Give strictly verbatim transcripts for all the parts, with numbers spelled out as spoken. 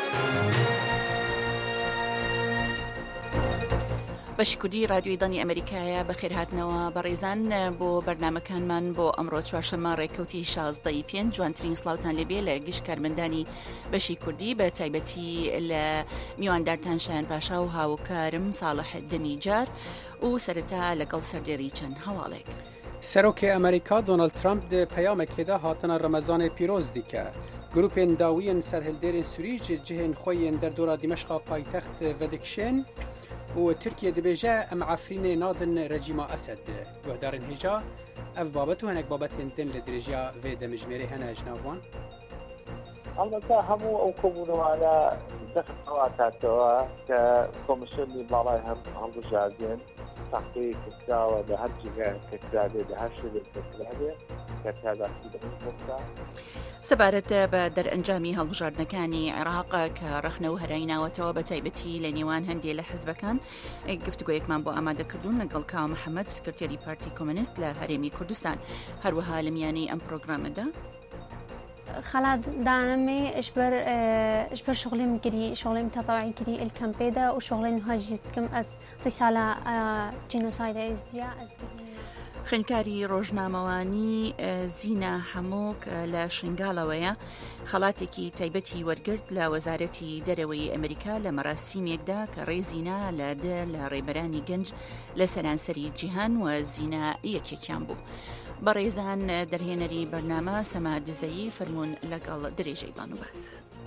بەشی کوردی رادیۆی دانی ئەمریکایە بەخێر هاتنەوە بەڕێزان بۆ بەرنامەکانمان بۆ ئەمڕۆ چوارشەممە ڕێکەوتی شازدەی پێنج جوانترین سڵاوتان لێبێ لە گشت کارمەندانی بەشی کوردی بە تایبەتی لە میواندارتان شایان پاشا و هاوکارم ساڵح دەمیجار و سەرەتا لەگەڵ سەردێڕی چەند هەواڵێک. سەرۆکی ئەمریکا دۆناڵد ترامپ دە پەیامێکێدا هاتنە ڕەمەزانê پیرۆز دیکە. گروپên dawiyên serhilderên Sûrî ji cihên xwe yên derdora Dîmeşqa paytext vedikişên û Tirkiye dibêje em efrînê nadin rejîma Esed. Guhdarên hêja ev babet û hinek babetên din li dirêjiya vê demijmêrê hene ji nav wan? البته همو ئەو کۆبوونەوانە دەخەواتاتەوە کە کۆمیسیۆنی باڵای هەم هەڵبژاردێن تاقیی کردراوە لە هەر جگایەک کە کرابێ لە هەر شوێنێک کە کرابێ کە تایبەتی بکات. سەبارەت بە دەرئەنجامی هەڵبژاردنەکانی عێراق کە ڕەخنەوە هەریناوەتەوە بە تایبەتی لە نێوان هەندێک لە حزبەکان گفتوگۆیەکمان بۆ ئامادەکردوون لەگەڵ کاو محەممەد سکرتێری پارتی کۆمونیست لە هەرێمی کوردستان. هەروەها لە میانەی ئەم پرۆگرامەدا خلاد دانمي اشبر اشبر شغلي مقري شغلي متطوعي قري الكامبيدا وشغلي نهاجيتكم از رسالة جينوسايد ازديا از خوێندکاری ڕۆژنامەوانی زینە هەمووک لە شنگاڵەوەیە خەڵاتێکی تایبەتی وەرگرت لە وەزارەتی دەرەوەی ئەمریکا لە مەراسیمێکدا کە ڕێزینا لە دە لە ڕێبەرانی گەنج لە سەرانسەری جیهان و زینە یەکێکیان بوو. بەڕێزان دەرهێنەری بەرنامە سەما دزەیی فەرموون لەگەڵ درێژەی بڵان و باس.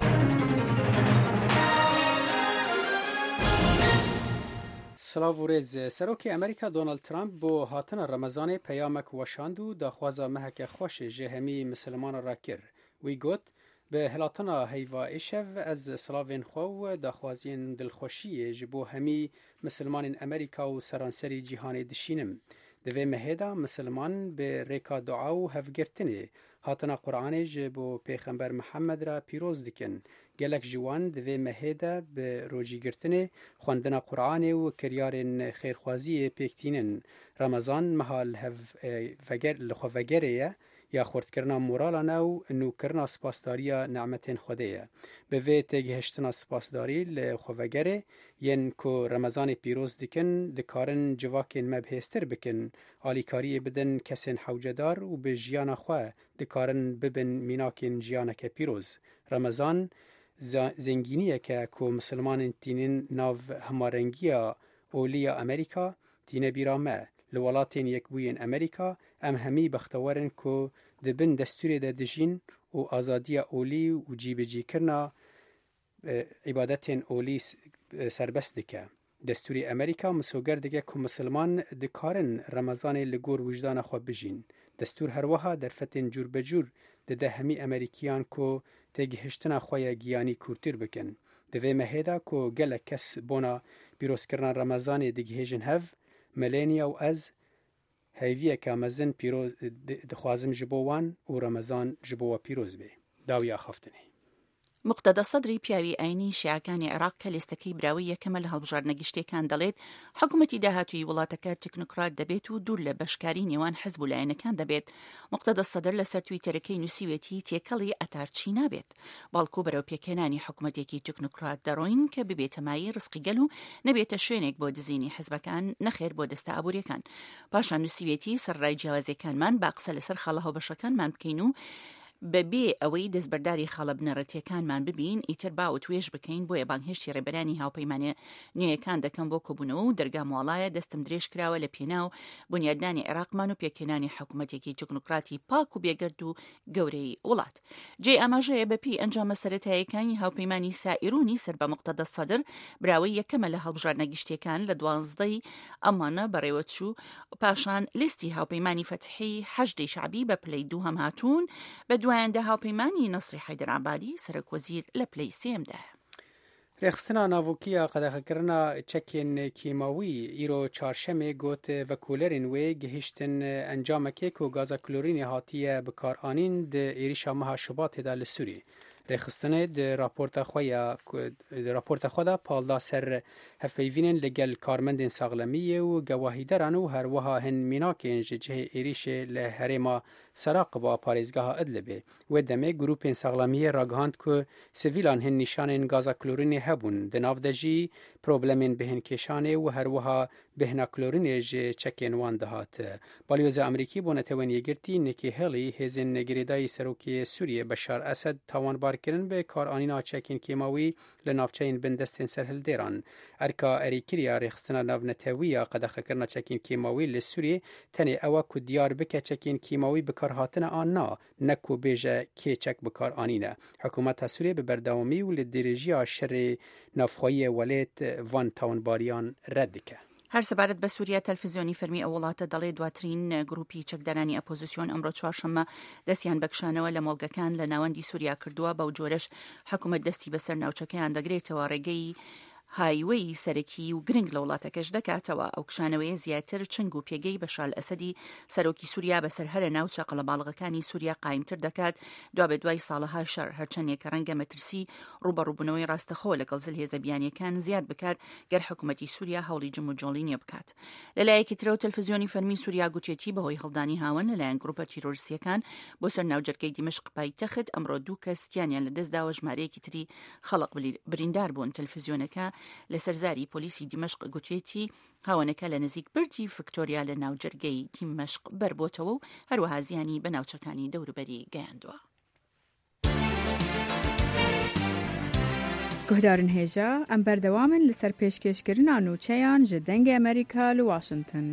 سلااو و ڕێز سەرۆکی ئەمریکا دۆناڵد ترامپ بۆ هاتنە ڕەمەزانê پەیامێک وەشاند و داخوازە مەهەکە خۆشێ ji hemî misilmanan ra kir. Wî got bi hilatina heyva îşev ez silavên xwe û daxwaziyên dilxweşiyê ji bo hemî misilmanên Amerîka û seranserî cîhanê dişînim. Di vê mehêda misilman bi rêka dua û hevgirtinê hatina Qur'anê ji bo Pêxember Mihemed re pîroz dikin. Gelek ji wan di vê mehê de bi rojîgirtinê, xwendina Qur'anê û kiryarên xêrxwaziyê pêktînin. Remezan meha li xwe vegerê ye ya xurtkirina moralan e û nûkirina spasdariya nemetên Xwedê ye. Bi vê têgihiştina spasdarî li xwevegerê yên ku Remezanê pîroz dikin, dikarin civakên me bihêztir bikin, alîkariyê bidin kesên hewcedar û bi jiyana xwe dikarin bibin mînakên jiyaneke pîroz. Remezan zengîniyeke ku misilmanên tînin nav hemarengiya olî Amerîka tîne bîra me. Li welatên yekbûyên Amerîka em hemî bextewerin ku dibin destûrê de dijîn û azadiya olî û cîbicîkirina îbadetên olî serbest dike. Destûrê Amerîka misoger dike ku misilman dikarin Remezanê li gor wijdana xwe bijîn. Destûr her wiha derfetên cûrbecûr dide hemî Amerîkiyan ku têgihiştina xwe ya giyanî kûrtir bikin. Di vê mehêda ku gelek kes bona pîrozkirina Remezanê digihêjin hev, Melania û ez heyviyeka mezin pîroz dixwazim ji bo wan û Remezan ji bo we pîroz bê. Dawiya xaftinê. مقتدە سەدری پیاوی ئاینی شیعەکانی عێراق کە لێستەکەی براوی یەکەمە لە هەڵبژاردنە گشتیەکان دەڵێت حکوومەتی داهاتووی وڵاتەکە تکنوکرات دەبێت و دوور لە بەشکاری نێوان حزب و لایەنەکان دەبێت. مقتدە سەدر لەسەر تویتەرەکەی نووسیوێتی تێکەڵی ئەتارچی نابێت. باڵکو بەرەو پێکێنانی حکوومەتێکی تکنوکرات دەڕۆین کە ببێتەمایی ڕسقی گەل و نەبێتە شوێنێک بۆ دزینی حزبەکان نەخێر بۆ دەستە ئابوووریەکان. پاشان نووسیوێتی سەرڕای جیاوازیەکانمان با قسە لەسەر خاڵە هەڵبەشەکانمان بکەین و بەبێ ئەوەی دەستبەرداری خاڵە بنەڕەتیەکانمان ببین ئیتر با و توێژ بکەین بۆیە بانگهێشتی ڕێبەرانی هاوپەیمانە نوێیەکان دەکەم بۆ کۆبوونەوە و دەرگا ماڵایە دەستم درێژ کراوە لە پێناو بنیادنانی عێراقمان و پێکێنانی حکوومەتێکی تکنوکراتی پاک و بێگەرد و گەورەی وڵات. جێ ئاماژەیە بەپی ئەنجامە سەرەتاییەکانی هاوپەیمانی سائیرونی سەر بە مقتدە سەدر براوەی یەکەمە لە هەڵبژاردنە گشتیەکان لە دوانزدەی ئەمانە بەڕێوەچوو پاشان لیستی هاوپەیمانی فەتحی حەشدەی شعبی بە پلەی دوو هەم هاتوون بە دوایەندا هاوپەیمانی نەسری حەیدەرعەبادی سەرۆکوەزیر لە پلەی سێمدا. رێخستنا ناوۆکیە قەدەغەکردنا چەکێن کیماوی ئیرۆ چارشەمێ گوت ڤەکولەرên wê gihîştin encamekê ku gaza klorînê hatiye bikaranîn di êrişa meha Şubatê de li Sûrî. Rêxistinê di raporta xwe ya di raporta xwe de palda ser hevpeyvînên li gel karmendên saxlemiyê û gewahîderan û her wiha hin mînakên ji cihê êrişê li herêma سراق با پارێزگاها ئەدلبێ وێ دەمێ گروپên ساغلamiye ragihand ku sivîlan hin nîşanên gaza klorînê hebûn di nav de jî problemên bihînkêşanê û her wiha bihna klorînê ji çekên wan dihat. Balyozê Amerîkî bo netewên yêgirtî Nikki Haley hêzên girêdayî Serokê Sûriyê Beşar Esed tawanbarkirin bi karanîna çekên kêmawî li navçeyên bindestên serhildêran. Erka erêkiriya rêxistina navnetewiya qedexekirina çekên kêmawî li Sûriyê tenê ew ku diyar bike çekên kêmawî bikarhatine an na ne ku bêje kê çek bikaranîne. Hikûmeta Sûriyê bi berdewamî û li dirêjiya şerê navxwayî welêt van tawanbariyan red dike. هەر سەبارەت بە سووریا تەلڤیزیۆنی فەرمی ئەو وڵاتە دەڵێ دواترین گروپی چەکدارانی ئەپۆزیسیۆن ئەمڕۆ چوارشەممە دەستیان بەکشانەوە لە مۆڵگەکان لە ناوەندی سووریا کردووە بەو جۆرەش حکوومەت دەستی بەسەر ناوچەکەیان دەگرێتەوە ڕێگەی هایوەی سەرەکی و گرنگ لە وڵاتەکەش دەکاتەوە. ئەو کشانەوەی زیاتر چنگ و پێگەی بەشار ئەسەدی سەرۆکی سووریا بەسەر هەرە ناوچە قەڵەباڵغەکانی سووریا قایمتر دەکات دوا بە دوای ساڵەها شەڕ هەرچەندێک ڕەنگە مەترسی ڕوبەڕووبوونەوەی ڕاستەخۆ لەگەڵ زلهێزە بیانیەکان زیاد بکات گەر حکوومەتی سووریا هەوڵی جم و جۆڵی نیە بکات. لەلایەکی ترەوە تەلڤیزیۆنی فەرمی سووریا گوتێتی بەهۆی هەڵدانی هاون لەلایەن گروپە تیرۆریستیەکان بۆ سەر ناوجەرگەی دیمەشق پایتەخت ئەمڕۆ دوو کەس گیانیان لەدەستداوە ژمارەیەکی تری خەڵق بریندار بوون. تەلڤیزیۆنەکە لە سەرزاری پۆلیسی دیمەشق گوتێتی هاوانەکە لە نزیک برجی ڤیکتۆریا لە ناوجەرگەی دیمەشق بەربۆتەوە و هەروەها زیانی بە ناوچەکانی دەوروبەری گەیاندووە. گوهدارن هێژە ئەم بەردەوامن لەسەر پێشکەشکردنا نوچەیان ji dengê Amerîka li Washington.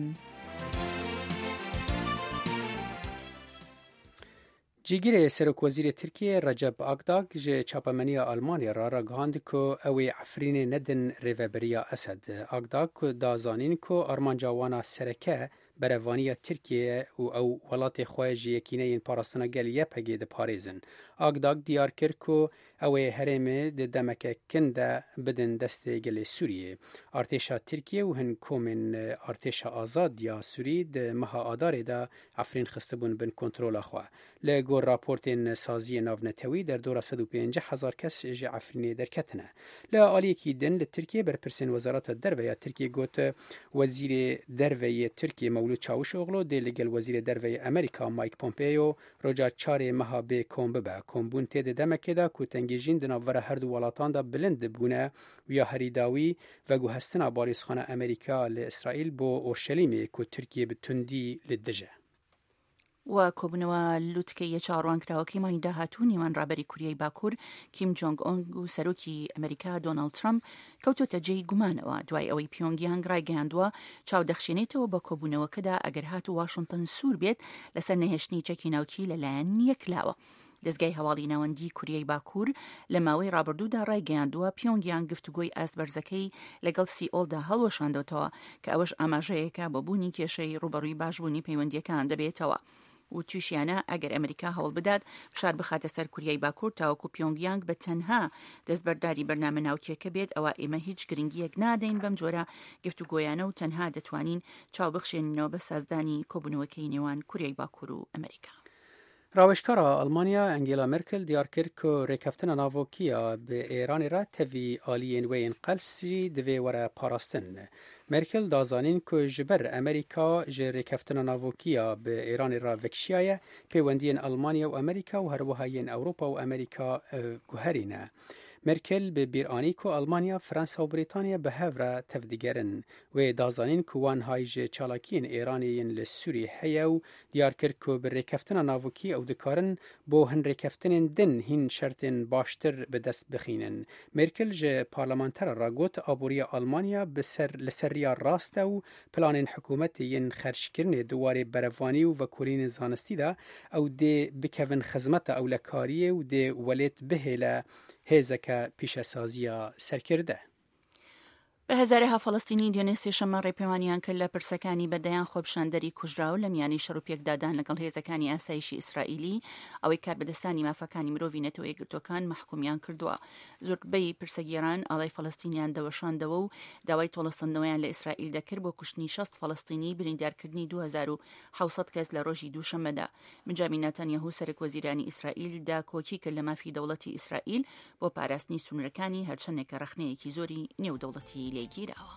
Cîgirê Serokwezîrê Tirkiye Recep Akdag ji çapemeniya Almanya ra ragihand ku ew ê Efrînê nedin rêveberiya Esed. Akdag da zanîn ku armanca wana sereke berevaniya Tirkiye û ew welatê xwe ji yekîneyên parastina gel yepegê diparêzin. Akdag diyar kir ku ew ê herêmê di demeke kin de bidin destê gelê Sûriyê. Artêşa Tirkiye û hin komên Artêşa Azad ya Sûrî di meha Adarê de Efrîn xistibûn bin kontrola xwe. Li gor raportên saziyê navnetewî derdora sed û pêncî hezar kes ji Efrînê derketine. Li aliyekî din li Tirkiye berpirsên Wezareta Derveya Tirkiye got Wezîrê Derveyê Tirkiye Mevlût Çavuşoğlu dê li gel Wezîrê Derveyê Amerîka Mike Pompeo roja çarê meha bê kom bibe. Kombûn tê di demekê de ku tengêjîn di navbera her du welatan de bilind dibûne wiya herîdawî veguhestina balêzxana Amerîka li İsraîl bo Orşelîmê ku Tirkiye bi tundî li dije. و کۆبنەوە لوتکەیە چاڕوانکراوەکەی مای داهاتوو نێوان ڕابەری کوریای باکوور کیم جۆنگ ئۆنگ و سەرۆکی ئەمریکا دۆناڵد ترامپ کەوتۆتە جێی گومانەوە دوای ئەوەی پیۆنگیانگ ڕایگەیاندووە چاودەخشێنێتەوە بە کۆبوونەوەکەدا ئەگەر هات و واشنگتن سوور بێت لەسەر نەهێشتنی چەکی ناوکی لەلایەن یەکلاوە. دەستگای هەواڵی ناوەندی کوریای باکوور لە ماوەی ڕابردوودا ڕایگەیاندووە پیۆنگیان گفتوگۆی ئاسبەرزەکەی لەگەڵ سیئۆلدا هەڵوەشاندەوەتەوە کە ئەوەش ئاماژەیەکە بۆ بوونی کێشەی ڕوبەڕووی باشبوونی پەیوەندیەکان دەبێتەوە. و تووشیانە ئەگەر ئەمریکا هەوڵ بدات فشار بخاتە سەر کوریای باکوور تاوەکو پیۆنگیانگ بە تەنها دەستبەرداری بەرنامە ناوکیەکە بێت ئەوە ئێمە هیچ گرنگیەک نادەین بەم جۆرە گفتوگۆیانە و تەنها دەتوانین چاو بخشێنینەوە بە سازدانی کۆبوونەوەکەی نێوان کوریای باکوور و ئەمریکا. راوشکارا ئەلمانیا ئەنگێلا مێرکل دیار کرد ku rêkeftina navokîya bi Îranê re tevî aliyên wê yên qelsî divê were parastin. Merkel dazanîn ku ji ber Amerîka ji rêkeftina navokîya bi Îranê re vekişiyaye peywendiyên Almanya û Amerîka û herwiha yên Ewropa û Amerîka guherî ne. Merkel bi bîranî ku Almanya, Fransa û Brîtanya bi hev re tev digerin. Wê dazanîn ku wan hay ji çalakiyên Îranê yên li Sûrî heye û diyar kir ku bi rêkeftina navokî ew dikarin bo hin rêkeftinên din hîn şertên baştir bi dest bixînin. Merkel ji parlamentera re got aboriya Almanya bi ser li ser riya rast e û planên hikûmetê yên xerşkirinê duwarê berevvanî û vekurînên zanistî de ew dê bikevin xizmeta ewlekariyê û dê welêt bihêle هێزەکە پیشەسازیە سەرکردە. بە هەزارەها فەڵەستینی دیۆنێ سێشەممە ڕێپەیوانیان کرد لە پرسەکانی بەدەیان خۆپشاندەری کوژراو لە میانی شەڕ و پێکدادان لەگەڵ هێزەکانی ئاسایشی ئیسرائیلی ئەوەی کار بەدەستانی مافەکانی مرۆڤی نەتەوە یەکگرتوەکان محکومیان کردووە. زۆربەی پرسەگێران ئاڵای فەڵەستینیان دەوەشاندەوە و داوای تۆڵەسەندنەوەیان لە ئیسرائیل دەکرد بۆ کوشتنی شەست فەڵەستینی بریندارکردنی دوو هەزار و حەوسەد کەس لە ڕۆژی دووشەممەدا. بنجامین نەتەنیاهو سەرۆکوەزیرانی ئیسرائیل دا کۆکی کرد لە مافی دەوڵەتی ئیسرائیل بۆ پاراستنی سونورەکانی هەرچەندێکە ڕەخنەیەکی زۆری نێودەوڵەتی لێگیراوە.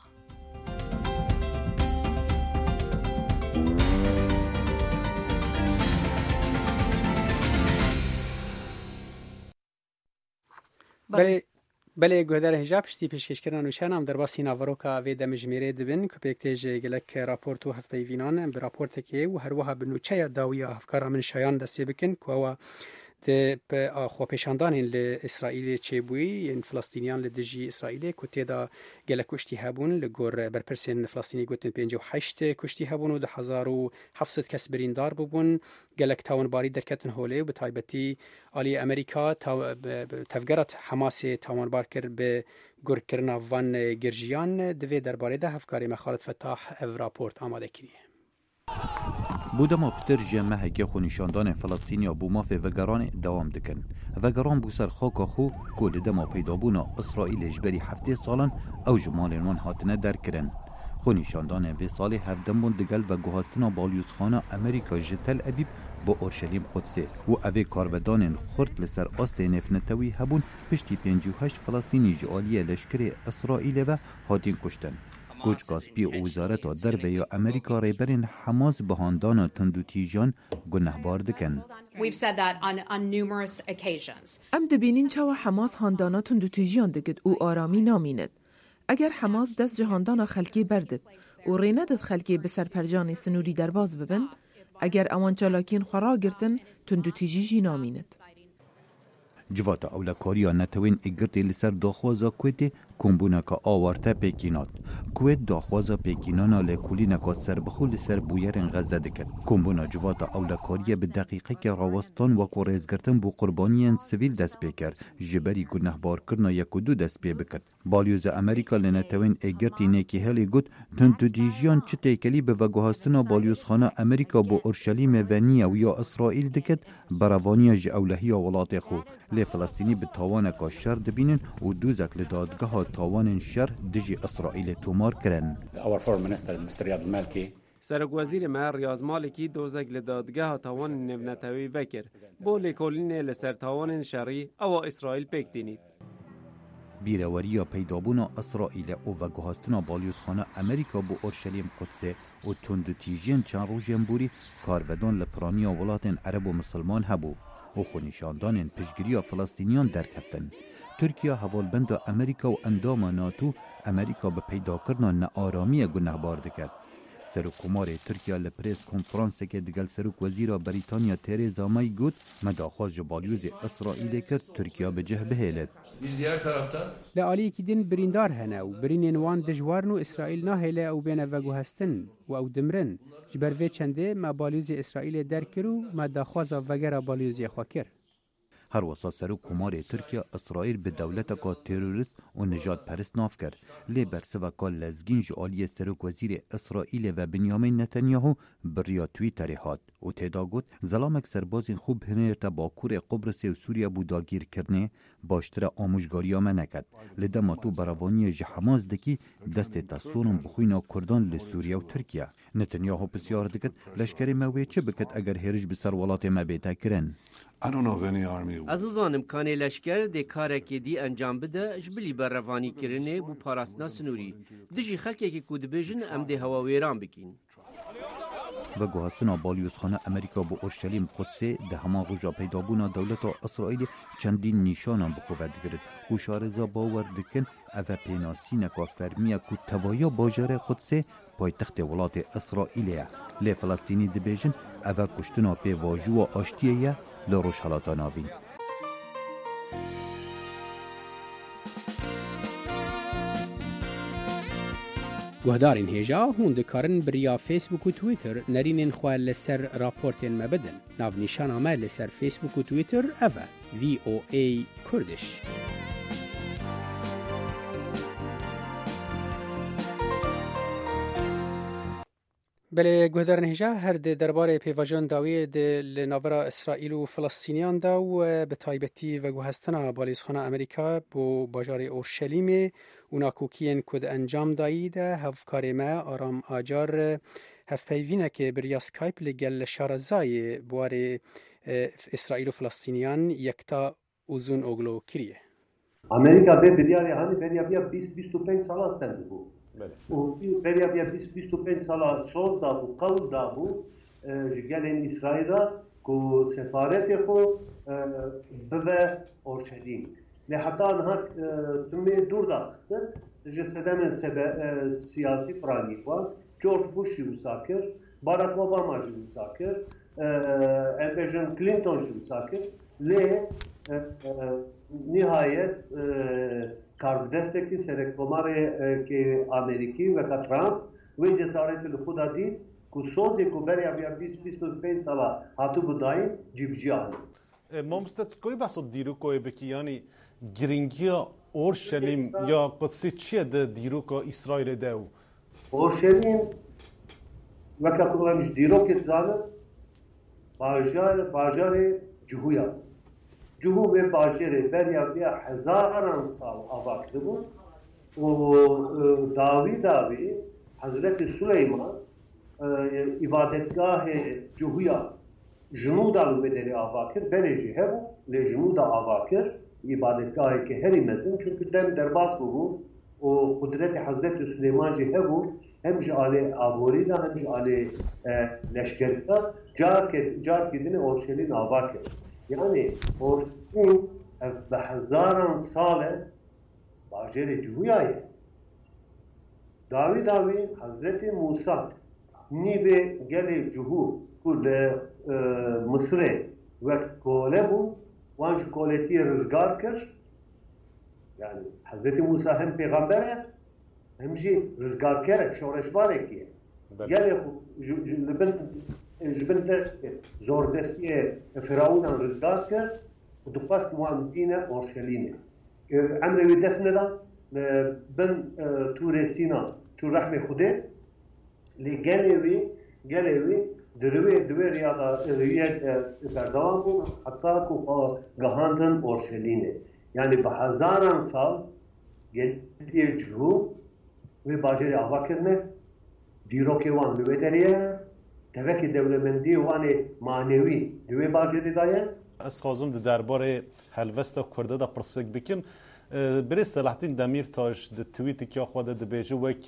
بله بله گودر هجاب پشتی پیشکشکران و شانم در باسی ناوروکا و دمجمیره دبن که پیکتیج گلک راپورتو هفته وینان به راپورت که و هر وها بنوچه داویا افکار من شایان دستی بکن که و د خو پیشاندان ل اسرائیل چبوی ان فلسطینیان ل دجی اسرائیل کوته دا گله کشتی هبون ل گور برپرسین فلسطینی گوتن پنجاه و هشت کشتی هبون و ده هزار و هفتصد کس بریندار ببون گلک تاون باری درکتن هوله و به تایبتی علی امریکا تفگرت حماس تاون بار کر به گور کرنا وان گرجیان دوی درباره ده افکاری مخالد فتاح او راپورت آماده کریه. بودما پتر جمع هکه خونشاندان فلسطینیا بو مافه وگران دوام دکن. وگران بو سر خاکا خو کل دما پیدابونا اسرائیل اجبری هفته سالان او جمالنوان هاتنه در کرن. خونشاندان وی سال هفدم بون دگل و گوهستنا بالیوز خانه امریکا جتل ابیب با اورشلیم قدسه و اوه کاربدان خورد لسر آست نفنتوی هبون پشتی پنجاه و هشت فلسطینی جعالی لشکر اسرائیل و هاتین کشتن. کوچ کاسپی و وزارت در ویا امریکا ریبرین حماس بهاندان تندو تیجان گنهبار دکن. ام دبینین چاو حماس هاندانا تندو تیجان دکد او آرامی نامیند. اگر حماس دست جهاندانا خلکی بردد و ریندد خلکی بسر پرجان سنوری درباز ببن، اگر اوان چالاکین خورا گرتن تندو تیجی جی نامیند. جواتا اولا کاریا نتوین اگرتی لسر داخوازا کویتی کمبونا که آوارتا پیکینات. کویت داخوازا پیکینانا لکولی نکات سر بخول لسر بویرین غزه دکت. کمبونا جواتا اولا کاریا به دقیقه که راوستان وکو ریزگرتن بو قربانیان سویل دست پیکر جبری گناه بار کرنا یک و دو دست پی بکت. بالیوز امریکا لنتوین اگرتی نیکی هلی گوت تنتو دیجیان چه تیکلی به وگوهستنا بالیوز خانه امریکا بو اورشلیم ونیا و یا اسرائیل دکت براوانیا جه اولهی ولات خو. فلسطینی به تاوان کاشر دبینن و دوزک لدادگاه تاوان شر دجی اسرائیل تومار کرن. سرک وزیر ما ریاض مالکی دوزک لدادگاه تاوان نونتوی وکر بو لکولین لسر تاوان شری او اسرائیل پیک دینید. بیروریا پیدابونا اسرائیل او و گوهستنا بالیوزخانه امریکا بو اورشلیم قدسه و تند تیجین چند روژن بوری کارودان لپرانیا ولاتن عرب و مسلمان هبو. و خونشاندان پشگیری فلسطینیان درکفتن. ترکیه حوالبند امریکا و اندام ناتو امریکا به پیدا کردن ناآرامی گنهبار دکد. سرکومار ترکیه لپریس کنفرانس که دگل سرک وزیر بریتانیا تریزا می گفت مداخواست بالیوز اسرائیل کرد ترکیه به جه بهلت. لعالی که دین بریندار هنه و برین وان دجوارنو اسرائیل نهله او بین وگو هستن و او دمرن جبر وی چنده ما بالیوز اسرائیل در کرو مداخواست وگر بالیوز خواکر. هر وسا سرکومار ترکیه اسرائیل به دولت کا تروریست و نجات پرست ناف کرد. لی برسوا کا لزگین جعالی سرک وزیر اسرائیل و بنیامین نتانیاهو بریا تویتر هات و تدا گوت زلامک سربازین خوب هنرتا باکور قبرس و سوریه بوداگیر کرنه باشتر آموزگاری آمه نکد. لدما تو براوانی جحماز دکی دست تصورم بخوینا کردان لسوریه و ترکیه. نتانیاهو بسیار دکت لشکر موی چه بکت اگر هرج بسر ولات ما بیتا کرن. از زانم کانی لشکر دی کارکی دی انجام بده جبلی بر روانی کرنه بو پاراستنا سنوری دجی خلکی که کود بیجن ام دی هوا ویران بکین. و گوهستنا بالیوزخانه امریکا بو اورشلیم قدسه ده همان روژا پیدابونا دولت اسرائیل چندین نیشانان بخواد گرد. و شارزا باور دکن اوه پیناسینکا فرمیه که توایا باجر قدسه پایتخت ولات اسرائیلیه. لی فلسطینی دی بیجن اوه کشتنا پی واجو و آشتیه لروش حالاتا ناوین. گهدارین هیجا هون دکارن بریا فیسبوک و تویتر نرینین خواه لسر راپورتین مبدن. ناو نیشان آمه لسر فیسبوک و تویتر اوه وی او ای کردش. بله گهدارن هیجا هر ده درباره پیواجان داوی ده لناورا اسرائیل و فلسطینیان دا و به تایبتی و گوهستنا بالیزخانه امریکا بو باجار اورشلیم و ناکوکین کد انجام دایی ده هفکار ما آرام آجار هفپیوینه که بریا سکایپ لگل شارزای بوار اسرائیل و فلسطینیان یکتا اوزون اوگلو کریه. امریکا به بیاری همی بریا بیا بیست بیست و پنج سال هستند بو. و این بریا بیا بیست بیست و پنج سال صور دا بو قول دا بو جگلین اسرائیل که سفارت خو به اورشلیم. لحتى أنها تمي دور داخل جسدا من سبب سياسي فراني جورج بوش مساكر باراك اوباما مساكر امبرجن كلينتون مساكر لي نهاية كاردستكي سركومار كي أمريكي وكترامب وجسارة الخدا دي كوسوزي كوبريا بيا بيس بيس بين سالا هاتو بداين جيبجيان مامستت کوی بحث دیرو کوی بکی یعنی گرینگیا اورشلیم یا قدسی چیه ده دیرو که اسرائیل ده او؟ اورشلیم وقتی کنمش دیرو که زنه باجار باجار جهویا جهو به باجار بریا بیا هزاران سال آباد بود و داوی داوی حضرت سلیمان عبادتگاه جهویا جنود البدری آواکر بنجی هر لجنود آواکر عبادتگاهی که هری مزن چون دم درباس بود و قدرت حضرت سلیمان جه بود هم جاله آبوری دا هم جاله لشکر دا جار که جار کردن اورشلیم آواکر یعنی اورشلیم به هزاران سال باجر جهویایه داوی داوی حضرت موسی نیبه گل جهو کل مصر وقت کوله بود وانج کولتی رزگار کرد یعنی حضرت موسی هم پیغمبره همچی رزگار کرد شورش باره کیه گله لبن جبن دست زور دستی فرعون رزگار کرد و دقاست معامدین اورشلیمه عمروی دست ندا بن توره سینا تو رحم خوده لی گلهوی گلهوی دروی دوی ریاضا ریاض بردوام بود حتی که گهاندن اورشلینه یعنی به هزاران سال گلتی جهو و باجری آوا کرنه دیروکی وان دوی دریه توکی دولمندی وان معنوی دوی باجری دایه از خازم درباره هلوست کرده دا پرسک بکن بری صلاحتین دمیر تاش د توییتی که خواده د بیجه وک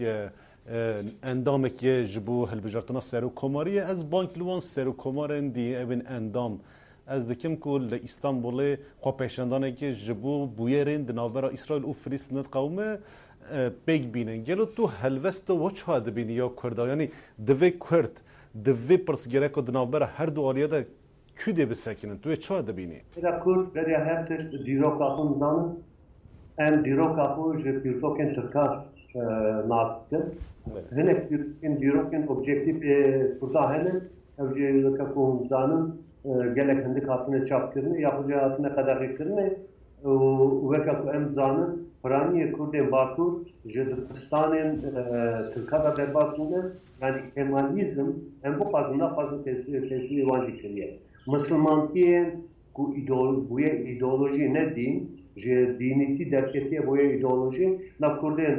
اندام که جبو هلبجارتنا سر و کماریه از بانک لوان سر و کمارن دی اوین اندام از دکم که لإستانبول خواه پیشندانه که جبو بویرین دناورا اسرائیل و فلسطین قومه بیگ بینن گلو تو هلوست و چه ها دبینی یا کرده یعنی دوی کرد دوی پرسگره که دناورا هر دو آلیه ده کده بسکنن توی چه ها دبینی؟ ایرا کرد برای هفتش دیروک آخون زانن ام دیروک آخون جه پیرتوکن ترکار ناستن هنه پیرتوکن دیروکن اوبجکتیف kurda hene evce kakun zanın gelek hendi katına çap kirne yapıcı hatına kadar kirne ve kakun em zanın Praniye Kurdên Bakur ji Kurdistanên Tirkada derbat bûne yani Kemalizm em bu fazla fazla tesiri wan jî kiriye. Müslümantiyên ku buye ideoloji ne din ji dinîtî derketiye buye ideoloji nav Kurdên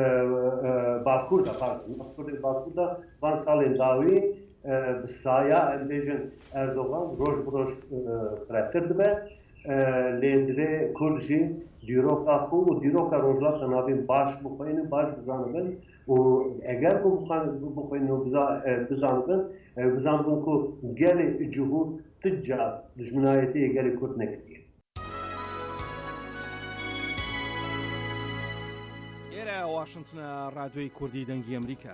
Bakur da pardon nav Kurdên Bakur da van salên dawî bi saya em bêjin Erdogan roj bi roj firehtir dibe lê divê Kurd jî دیروکا خو و دیروکا روزلا تنابین باش بخوین باش بزانبن و اگر کو بخوین بخوین بزانبن بزانبن کو گل جهود تجا دشمنایتی گل کرد نکدیه ئێرە واشنگتنە ڕادیۆی کوردی دەنگی ئەمریکا.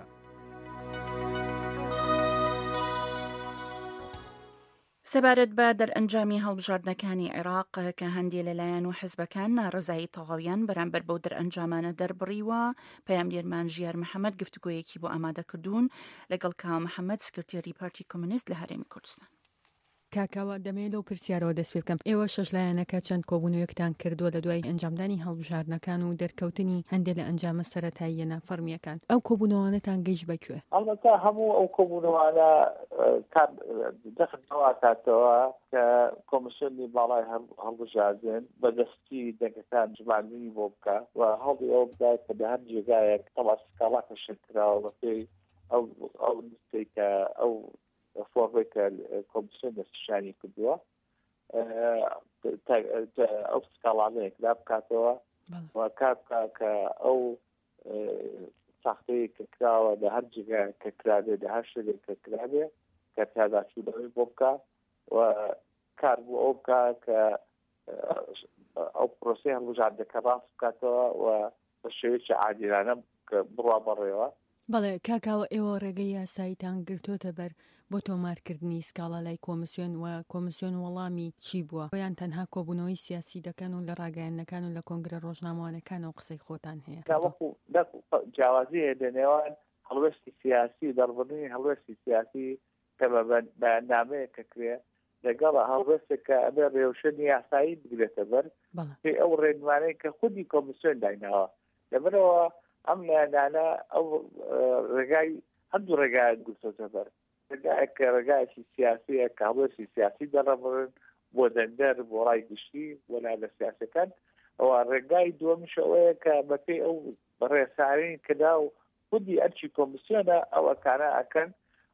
سەبارەت بە دەرئەنجامی هەڵبژاردنەکانی عێراق کە هەندێک لەلایەن و حزبەکان ناڕزایی تەواویان بەرامبەر بەو دەرئەنجامانە دەربڕیوە پەیامگێرمان ژیار محەممەد گفتوگۆیەکی بۆ ئامادە کردوون لەگەڵ کاو محەممەد سکرتێری پارتی کۆمونیست لە هەرێمی کوردستان. کاکاوە دەمێت لەو پرسیارەوە دەست پێ بکەم ئێوە شەش لایەنەکە چەند کۆبوونەوەیەکتان کردووە لە دوای ئەنجامدانی هەڵبژاردنەکان و دەرکەوتنی هەندێک لە ئەنجامە سەرەتاییە نافەرمیەکان ئەو کۆبوونەوەانەتان گەیشت بەکوێ؟ ئەڵبەتە هەموو ئەو کۆبوونەوانە دەخاتەوە کە کۆمیسیۆنی باڵای هەڵبژاردن بەدەستی دەنگەکان جماندنی بۆ بکە و هەڵی ئەو بدات کە لە هەر جێگایەک تەڵا سکاڵاکە شکراوە بەپێی ئەو نستەی کە ئەو فۆڕێک کە کۆمیسیۆن دەستنیشانی کردووە ئەو سکاڵانەیەک لا بکاتەوە و کار بکە کە ئەو ساختەیە کە کراوە لە هەر جێگایەک کە کرابێ لە هەر شوێنێک کە کرابێ کە پیاداچوونەوەی بۆ بکە و کار بۆ ئەو بکە کە ئەو پرۆسی هەڵبژاردنەکە ڕاست بکاتەوە و بە شێوەیەکی عادلانە بڕوا بەڕێوە. بەڵێ کاکاوە ئێوە ڕێگەی یاساییتان گرتوۆتە بەر بۆ تۆمارکردنی سکاڵا لای کۆمسیۆن و کۆمسیۆن وەڵامی چی بووە؟ بۆیان تەنها کۆبوونەوەی سیاسی دەکەن و لە ڕاگەیاندنەکان و لە کۆنگرە ڕۆژنامەوانەکانەوە قسەی خۆتان هەیە؟ وەکو جیاوازی هەیە لەنێوان هەڵوێستی سیاسی دەڕبردنی هەڵوێستی سیاسی کە بە بەیاننامەیە کە کرێ لەگەڵ هەڵوێستێک کە ئەبێ ڕێوشنی یاسایی بگرێتە بەر پێی ئەو ڕێنمانەی کە خودی کۆمسیۆن داینەوە لەبەرەوە ئەم لایەنانە ئەو ڕێگای هەردوو ڕێگایان گرتوۆتە بەر ڕێگایەک کە ڕێگایەکی سیاسیە کە هەڵوێستی سیاسی دەڕەبڕن بۆ دەندەر بۆ ڕای گشتی بۆ لا لە سیاسەکان ئەوە ڕێگای دووەمیش ئەوەیە کە بەپێی ئەو ڕێسارین کەدا و خودی ئەرچی کۆمسیۆنە ئەو ئەکانە ئەکەن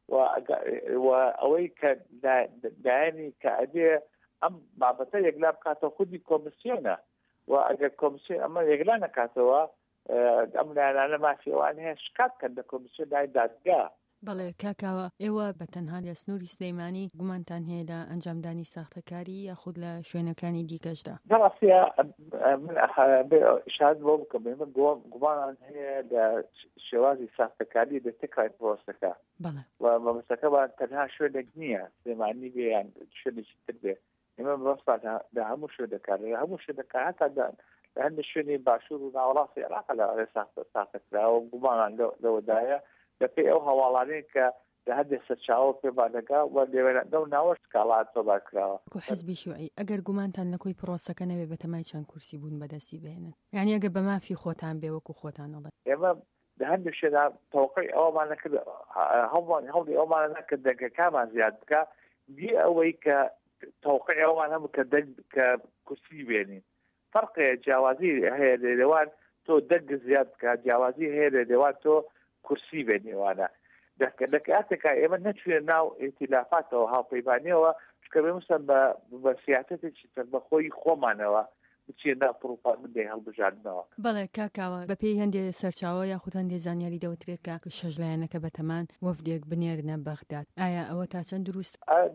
و ئەوەی کە دایانی کە ئەدێ ئەم بابەتە یەکلا بکاتەوە خودی کۆمسیۆنە و ئەگەر کۆمسیۆن ئەمە یەکلا نەکاتەوە ئەم لایەنانە مافیەوان هەیە شکات کەن لە کۆمسیۆن لای دادگا. بەڵێ کاکاوە ئێوە بە تەنها لە سنووری سلەیمانی گومانتان هەیە لە ئەنجامدانی ساختەکاری یاخود لە شوێنەکانی دیکەشدا؟ دەڕاستە من شاد بۆ بکەم من گومانان هەیە لە شێوازی ساختەکاری لە تێکای پرۆسەکە و مەبەستەکەمان تەنها شوێنێک نییە سلەیمانی بێ یان شوێنێکی تر بێ ئێمە بەڕاست لە هەموو شوێنەکان لە هەموو شوێنەکان هەتا لە هەندێک شوێنی باشوور و ناوەڕاستی عێراقە لە ساختەکراوە گومانان لەوەدایە دەپێ ئەو هەواڵانەیە کە لە هەندێک سەرچاوە پێبانەکە و لێوێنەوە ناوە سکاڵات تۆبار کراوە. حزبی شیوعی ئەگەر گومانتان لە کۆی پرۆسەکە نەوێ بە تەمای چەند کورسی بوون بەدەستی بێنن یعنی ئەگەر بە مافی خۆتان بێ وەکو خۆتان دەڵێ ئێمە لە هەندێک شوێنە تەوقعی ئەومان نەکرد هەڵمان هەڵی ئەومان نەکرد دەنگەکانمان زیاد بکە دی ئەوەی کە تەوقعی ئەومان هەم کە کورسی بێنین فەرقێ جیاوازی هەیە لە لێوان تۆ دەنگ زیاد بکە جیاوازی هەیە لە لێوان تۆ کورسی بێنێوانە لە کاتێکا ئێمە نەچوێن ناو ئێتیلافاتەوە هاوپەیمانیەوە چکە بێمەسەن بە سیاسەتێکی بەخۆی خۆمانەوە بچێندا پڕوپامندێ هەڵبژاردنەوە. بەڵێ کاکاوە بە پێی هەندێ سەرچاوە یاخود هەندێ زانیاری دەوترێت کە شەژلایەنەکە بەتەمان وەفدێک بنێرنە بەغداد ئایا ئەوە تا چەند دروست؟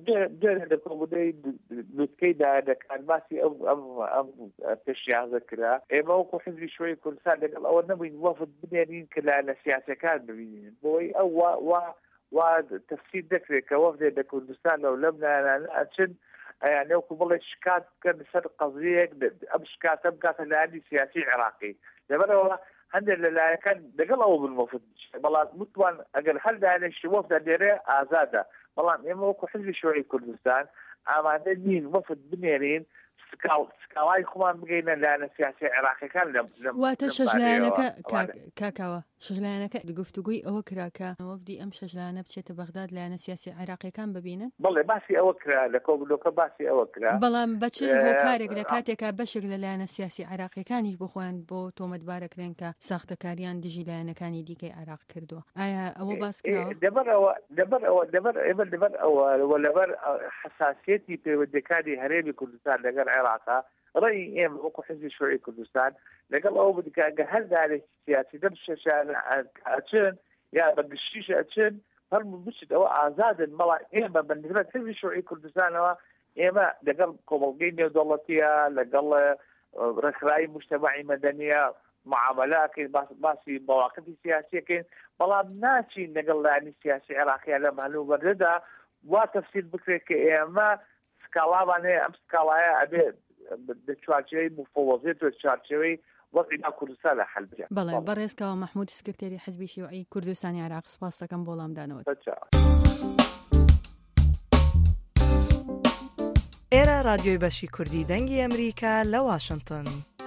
لە کۆبوونەی لوتکەی داهێنەکان باسی ئەم پێشیازە کرا ئێمە وەکو حزبی شوێی کوردستان لەگەڵ ئەوە نەبووین وەفد بنێرین کە لە سیاسەکان ببینین بۆی ئەو وا تەفسیر دەکرێت کە وەفدێک لە کوردستان لەو لەم لایەنانە ئەچن ئەیان نێوکو بڵێ شکات بکەن سەر قەزیەک ئەم شکاتە بکاتە لایەنی سیاسی عێراقی لەبەرەوە هەندێک لەلایەکان لەگەڵ ئەوە بن وەفد بەڵام متوان ئەگەر هەر لایەنێکی وەفدە لێرێ ئازادە بەڵام ئێمە وەکو حزبی شوێی کوردستان ئامادە نین وەفد بنێرین سکاڵای خۆمان بگەینە لایەنە سیاسی عێراقیەکان واتە شەژلایەنەکە کاکاوە شەژلایەنەکە گفتوگوی ئەوە کراکە وەفدی ئەم شەژلایەنە بچێتە بەغداد لایەنە سیاسی عێراقیەکان ببینن؟ بەڵێ باسی ئەوە کرا لە کۆبوونەکە باسی ئەوە کرا بەڵام بەچ هۆکارێک لە کاتێکا بەشێک لە لایەنە سیاسی عێراقیەکانیش بخۆیان بۆ تۆمەتبارەکرێن کە ساختەکاریان دژی لایەنەکانی دیکەی عێراق کردووە ئایا ئەوە باس کراوە؟ لەبەرەوە لەبەرەوە لەبەر ئێمە لەبەر ئەوە لەبەر حساسیەتی پەیوەندیەکانی هەرێمی کوردستان لەگەڵ عێراقا ڕێی ئێمە وەکو حزبی شوێی کوردستان لەگەڵ ئەوە بکە هەر دارێکی سیاسی دەم شەشان ئەچن یا بە گشتیش ئەچن هەرموو بچێت ئەوە ئازادن بەڵام ئێمە بەنسبەت حزبی شوێی کوردستانەوە ئێمە لەگەڵ کۆمەڵگەی نێودەوڵەتیە لەگەڵ ڕێکخراوی موجتەمەعی مەدەنیە معاملەکەین باسی مەواقفی سیاسیەکەین بەڵام ناچین لەگەڵ لایەنی سیاسی عێراقیە لە مەلوو بەردەدا وا تەفسیر بکرێت کە ئێمە سکاڵاوان هەیە ئەم سکاڵایە ئەبێت چوارچێوەی مفەوەزێت و چوارچێوەی وەزعی کوردستان لە حەلبجە. بەڵێ بەڕێزکەوە مەحموود سکرتێری حزبی شیوعی کوردستانی عێراق سپاس دەکەم بۆ وەڵامدانەوە. ئێرە رادیۆی بەشی کوردی دەنگی ئەمریکا لە واشنگتن.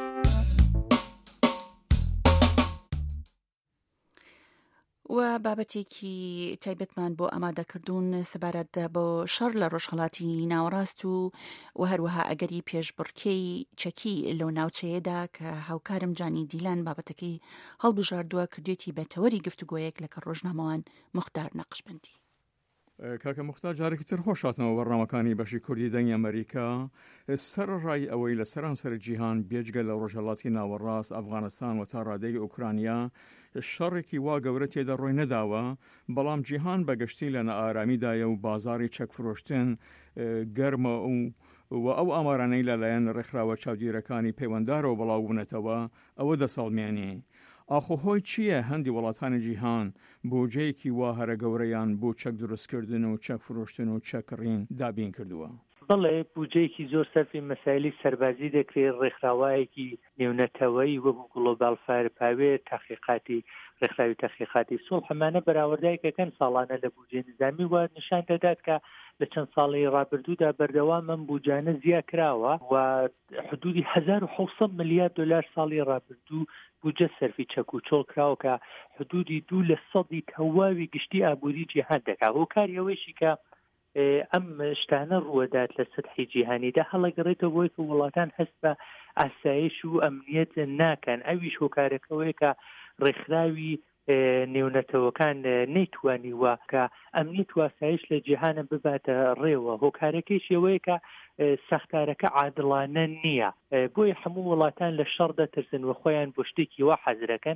و بابەتێکی تایبەتمان بۆ ئامادەکردوون سەبارەت بۆ شەڕ لە ڕۆژهەڵاتی ناوەڕاست و و هەروەها ئەگەری پێشبڕکێی چەکی لەو ناوچەیەدا کە هاوکارم جانی دیلان بابەتەکەی هەڵبژاردووە کردوێتی بەتەوەری گفتوگۆیەک لە کە ڕۆژنامەوان مختار نەقشبەندی. کاکە مختار جارێکی تر خۆش هاتنەوە بەڕنامەکانی بەشی کوردی دەنگی ئەمریکا سەرڕای ئەوەی لە سەرانسەر جیهان بێجگە لە ڕۆژهەڵاتی ناوەڕاست ئەفغانستان و تا ڕادەی ئوکرانیا شەڕێکی وا گەورە تێدا ڕۆی نەداوە بەڵام جیهان بەگشتی لە نەئارامیدایە و بازاری چەکفرۆشتن گەرمە و و ئەو ئامارانەی لەلایەن ڕێکخراوە چاودێرەکانی پەیوەنددارەوە بڵاو بوونەتەوە ئەوە دەسەڵمێنێ. ئاخۆهۆی چییە هەندی وڵاتانی جیهان بۆجەیەکی وا هەرە گەورەیان بۆ چەک دروستکردن و چەک فرۆشتن و چەکڕین دابین کردووە؟ بەڵێ بودجەیەکی زۆر سەرفی مەسایلی سەربازی دەکرێت ڕێکخراوایەکی نێونەتەوەی وەکو گلۆبال فایر پاوێ تاقیقاتی ڕێکخراوی تاقیقاتی سوڵح هەمانە بەراوردایکەکەن ساڵانە لە بودجێ نظامی و نیشان دەدات کە لە چەند ساڵی ڕابردوودا بەردەوامەم بودجانە زیاد کراوە و حدودی هەزار و حەوت ملیارد دلار ساڵی ڕابردوو بودجە سەرفی چەک و چۆڵ کراوە کە حدودی دوو لە سەدی تەواوی گشتی ئابووری جیهان دەکات. هۆکاریەوەیشی کە ئەم شتانە ڕوەدات لە سەتحی جیهانیدا هەڵەگەڕێتەوە بۆی کە وڵاتان هەست بە ئاسایش و ئەمنیەت ناکەن. ئەویش هۆکارەکەوەیە کە ڕێکخراوی نێونەتەوەکان نەیتوانی وە کە ئەمنیەت و ئاسایش لە جیهانە بباتە ڕێوە. هۆکارەکەیش ئەوەیە کە سەختارەکە عادڵانە نییە، بۆی هەموو وڵاتان لە شەڕ دەترسن و خۆیان بۆ شتێکی وا حەزرەکەن.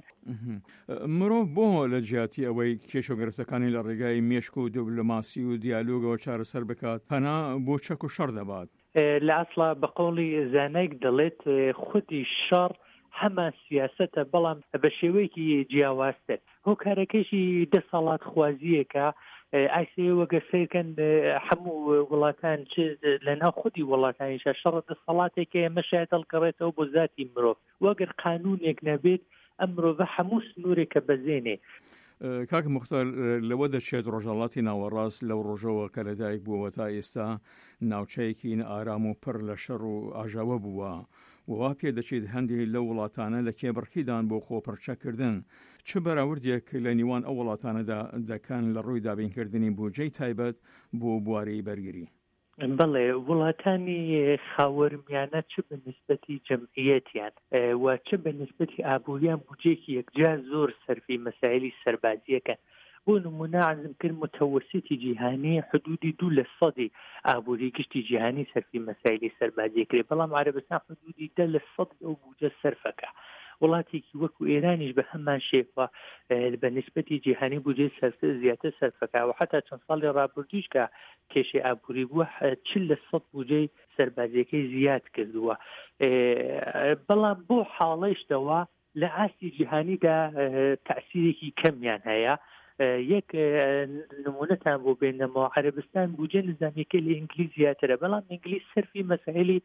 مرۆڤ بۆ لە جیاتی ئەوەی کێشەگرفتەکانی لە ڕێگای مێشک و دیپلۆماسی و دیالۆگەوە چارەسەر بکات هەنا بۆ چەک و شەڕ دەبات؟ لە ئەسڵا بە قەوڵی زانایك دەڵێت خودی شەڕ هەمان سیاسەتە بەڵام بە شێوەیەکی جیاوازتر. هۆکارەکەشی دە ساڵات خوازیەکە ئایسەوە گەسەکەن هەموو وڵاتان لەناو خودی وڵاتانیشە شەڕ دە سەڵاتێکە ئێمە شاید هەڵگەڕێتەوە بۆ ذاتی مرۆڤ. وەگەر قانونێک نەبێت ئەم مرۆڤە هەموو سنوورێکە بەزێنێ. کاک مختار لەوە دەچێت ڕۆژهەڵاتی ناوەڕاست لەو ڕۆژەوە کە لەدایک بووەوە تا ئێستا ناوچەیەکی ئارام و پڕ لە شەڕ و ئاژاوە بووە ووا پێ دەچێت هەندێک لەو وڵاتانە لە کێبڕکیدان بۆ خۆپەرچەکردن. چ بەراوردێک لە نیوان ئەو وڵاتانەدا دەکەن لە ڕووی دابینکردنی بودجەی تایبەت بۆ بوارەی بەرگری؟ بەڵێ وڵاتانی خاوەرمیانە چ بە نسبەتی جەمعیەتیان و چ بە نسبەتی ئابووریان بودجێکی یەکجار زۆر سەرفی مەسایلی سەربازیەکەن. بۆ نمونە عەزم کرد متەوەسیتی جیهانی حدودی دوو لە سەدی ئابووری گشتی جیهانی سەرفی مەسایلی سەربازی کرێ، بەڵام عەرەبستان حدودی دە لە سەد ئەو بودجە سەرفەکە. وڵاتێکی وەکو ئێرانیش بە هەمان شێوە بە نسبەتی جیهانی بودجێ سەرف زیاتر سەرفەکە و حتا چەند ساڵی ڕابردووش کە کێشەی ئابووری بووە چل لە سەد بودجەی سەربازیەکەی زیاد کردووە. بەڵام بۆ حاڵەیشتەوە لە ئاستی جیهانیدا تەئسیرێکی کەمیان هەیە. یەک نمونەتان بۆ بێنەمەوە عەرەبستان بودجە نظامیەکە لە ئینگلیز زیاترە، بەڵام ئینگلیز سەرفی مەسائلی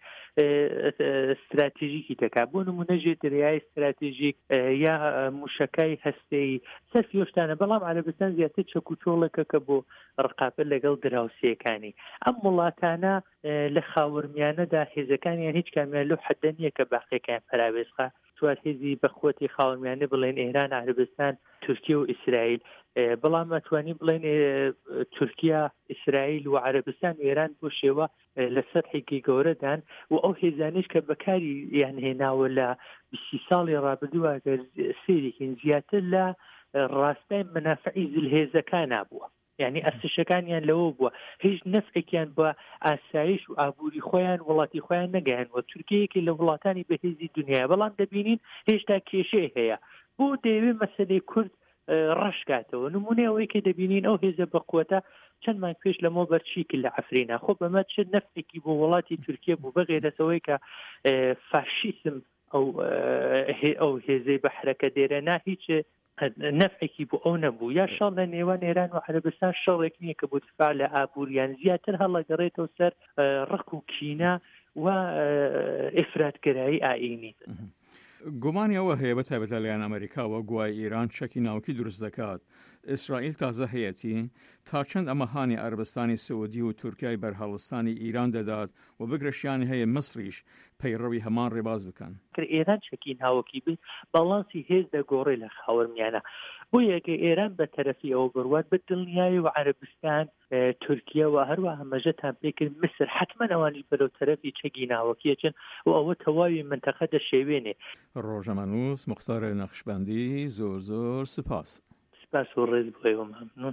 استراتیژیکی دەکات. بۆ نمونە ژێردەریایی استراتیژیک یا موشەکەی هەستەیی سەرفی هۆشتانە، بەڵام عەرەبستان زیاتر چەک و چۆڵەکە کە بۆ ڕقابەت لەگەڵ دراوسێکانی. ئەم وڵاتانە لە خاوەرمیانەدا هێزەکانیان هیچ کامیان لەو حەدە نییە کە باقیەکان پەراوێزخە. چوار هێزی بەخۆتی خاوەرمیانە بڵێن ئێران، عەرەبستان، تورکیە و ئیسرائیل، بەڵام ئەتوانی بڵێن تورکیا، ئیسرائیل و عەرەبستان و ئێران بۆ شێوە لە سەرحێکی گەورەدان و ئەو هێزانش کە بەکاری یان هێناوە لە بیست ساڵی ڕابردووە سێریکن زیاتر لە ڕاستای منافعی زلهێزەکان نبووە، یعنی ئەرچشەکانیان لەوە بووە هیچ نەفعێکیان بە ئاسایش و ئابووری خۆیان وڵاتی خۆیان نەگەیاندوە. تورکیەیەکی لە وڵاتانی بەهێزی دنیای، بەڵام دەبینین هێشتا کێشەی هەیە. بۆ دەیەوێت مەسەلەی کورد ڕەشکاتەوە. نمونەیەوەی کە دەبینین ئەو هێزە بەقووەتە چەند مانگ پێش لەمەوە بەرچیکل لە عەفرینە خۆ بەمە چ نەفعێکی بۆ وڵاتی تورکیە بوو بەغێرەتەوەی کە فاشیسم ئەو ئەو هێزەی بەحرەکە دێرەنا هیچ نەفعێکی بۆ ئەو نەبوو. یا شەڕ لە نێوان ئێران و عەرەبستان شەڕێک نییە کە بۆ دفاع لە ئابووریان زیاتر هەڵەگەڕێتەوە سەر ڕق و کینە و ئیفراتگەرایی ئایینی. گومانی ئەوە هەیە بە تایبەت لەلایەن ئەمریکاوە گوای ئیران چەکی ناوکی دروست دەکات. ئیسرائیل تازە هەیەتی تا چەند ئەمەهانی عەربستانی سعودی و تورکیای بەرهەڵستانی ئیران دەدات و بگرشیانی هەیە مەسریش پەیڕەوی هەمان ڕێباز بکەن. ئێران چەکی ناوکی بێت بەڵانسی هێز دەگۆڕێ لە خاوەرمیانە. بۆ یەکە ئێران بە تەرەفی ئەوە بڕوات بە دڵنیایی و عەربستان، تورکیە و هەروە هەمەژەتان پێکرد مسر حتمما ئەوانش بەرەو تەرەفی چەکی ناوەکیەچن و ئەوە تەواوی منتەقە دەشێوێنێ. ڕۆژەمەنووس مختار نەخشبەندی زۆر زۆر سپاس. سپاس و ڕێز بۆیەوە مەمنون.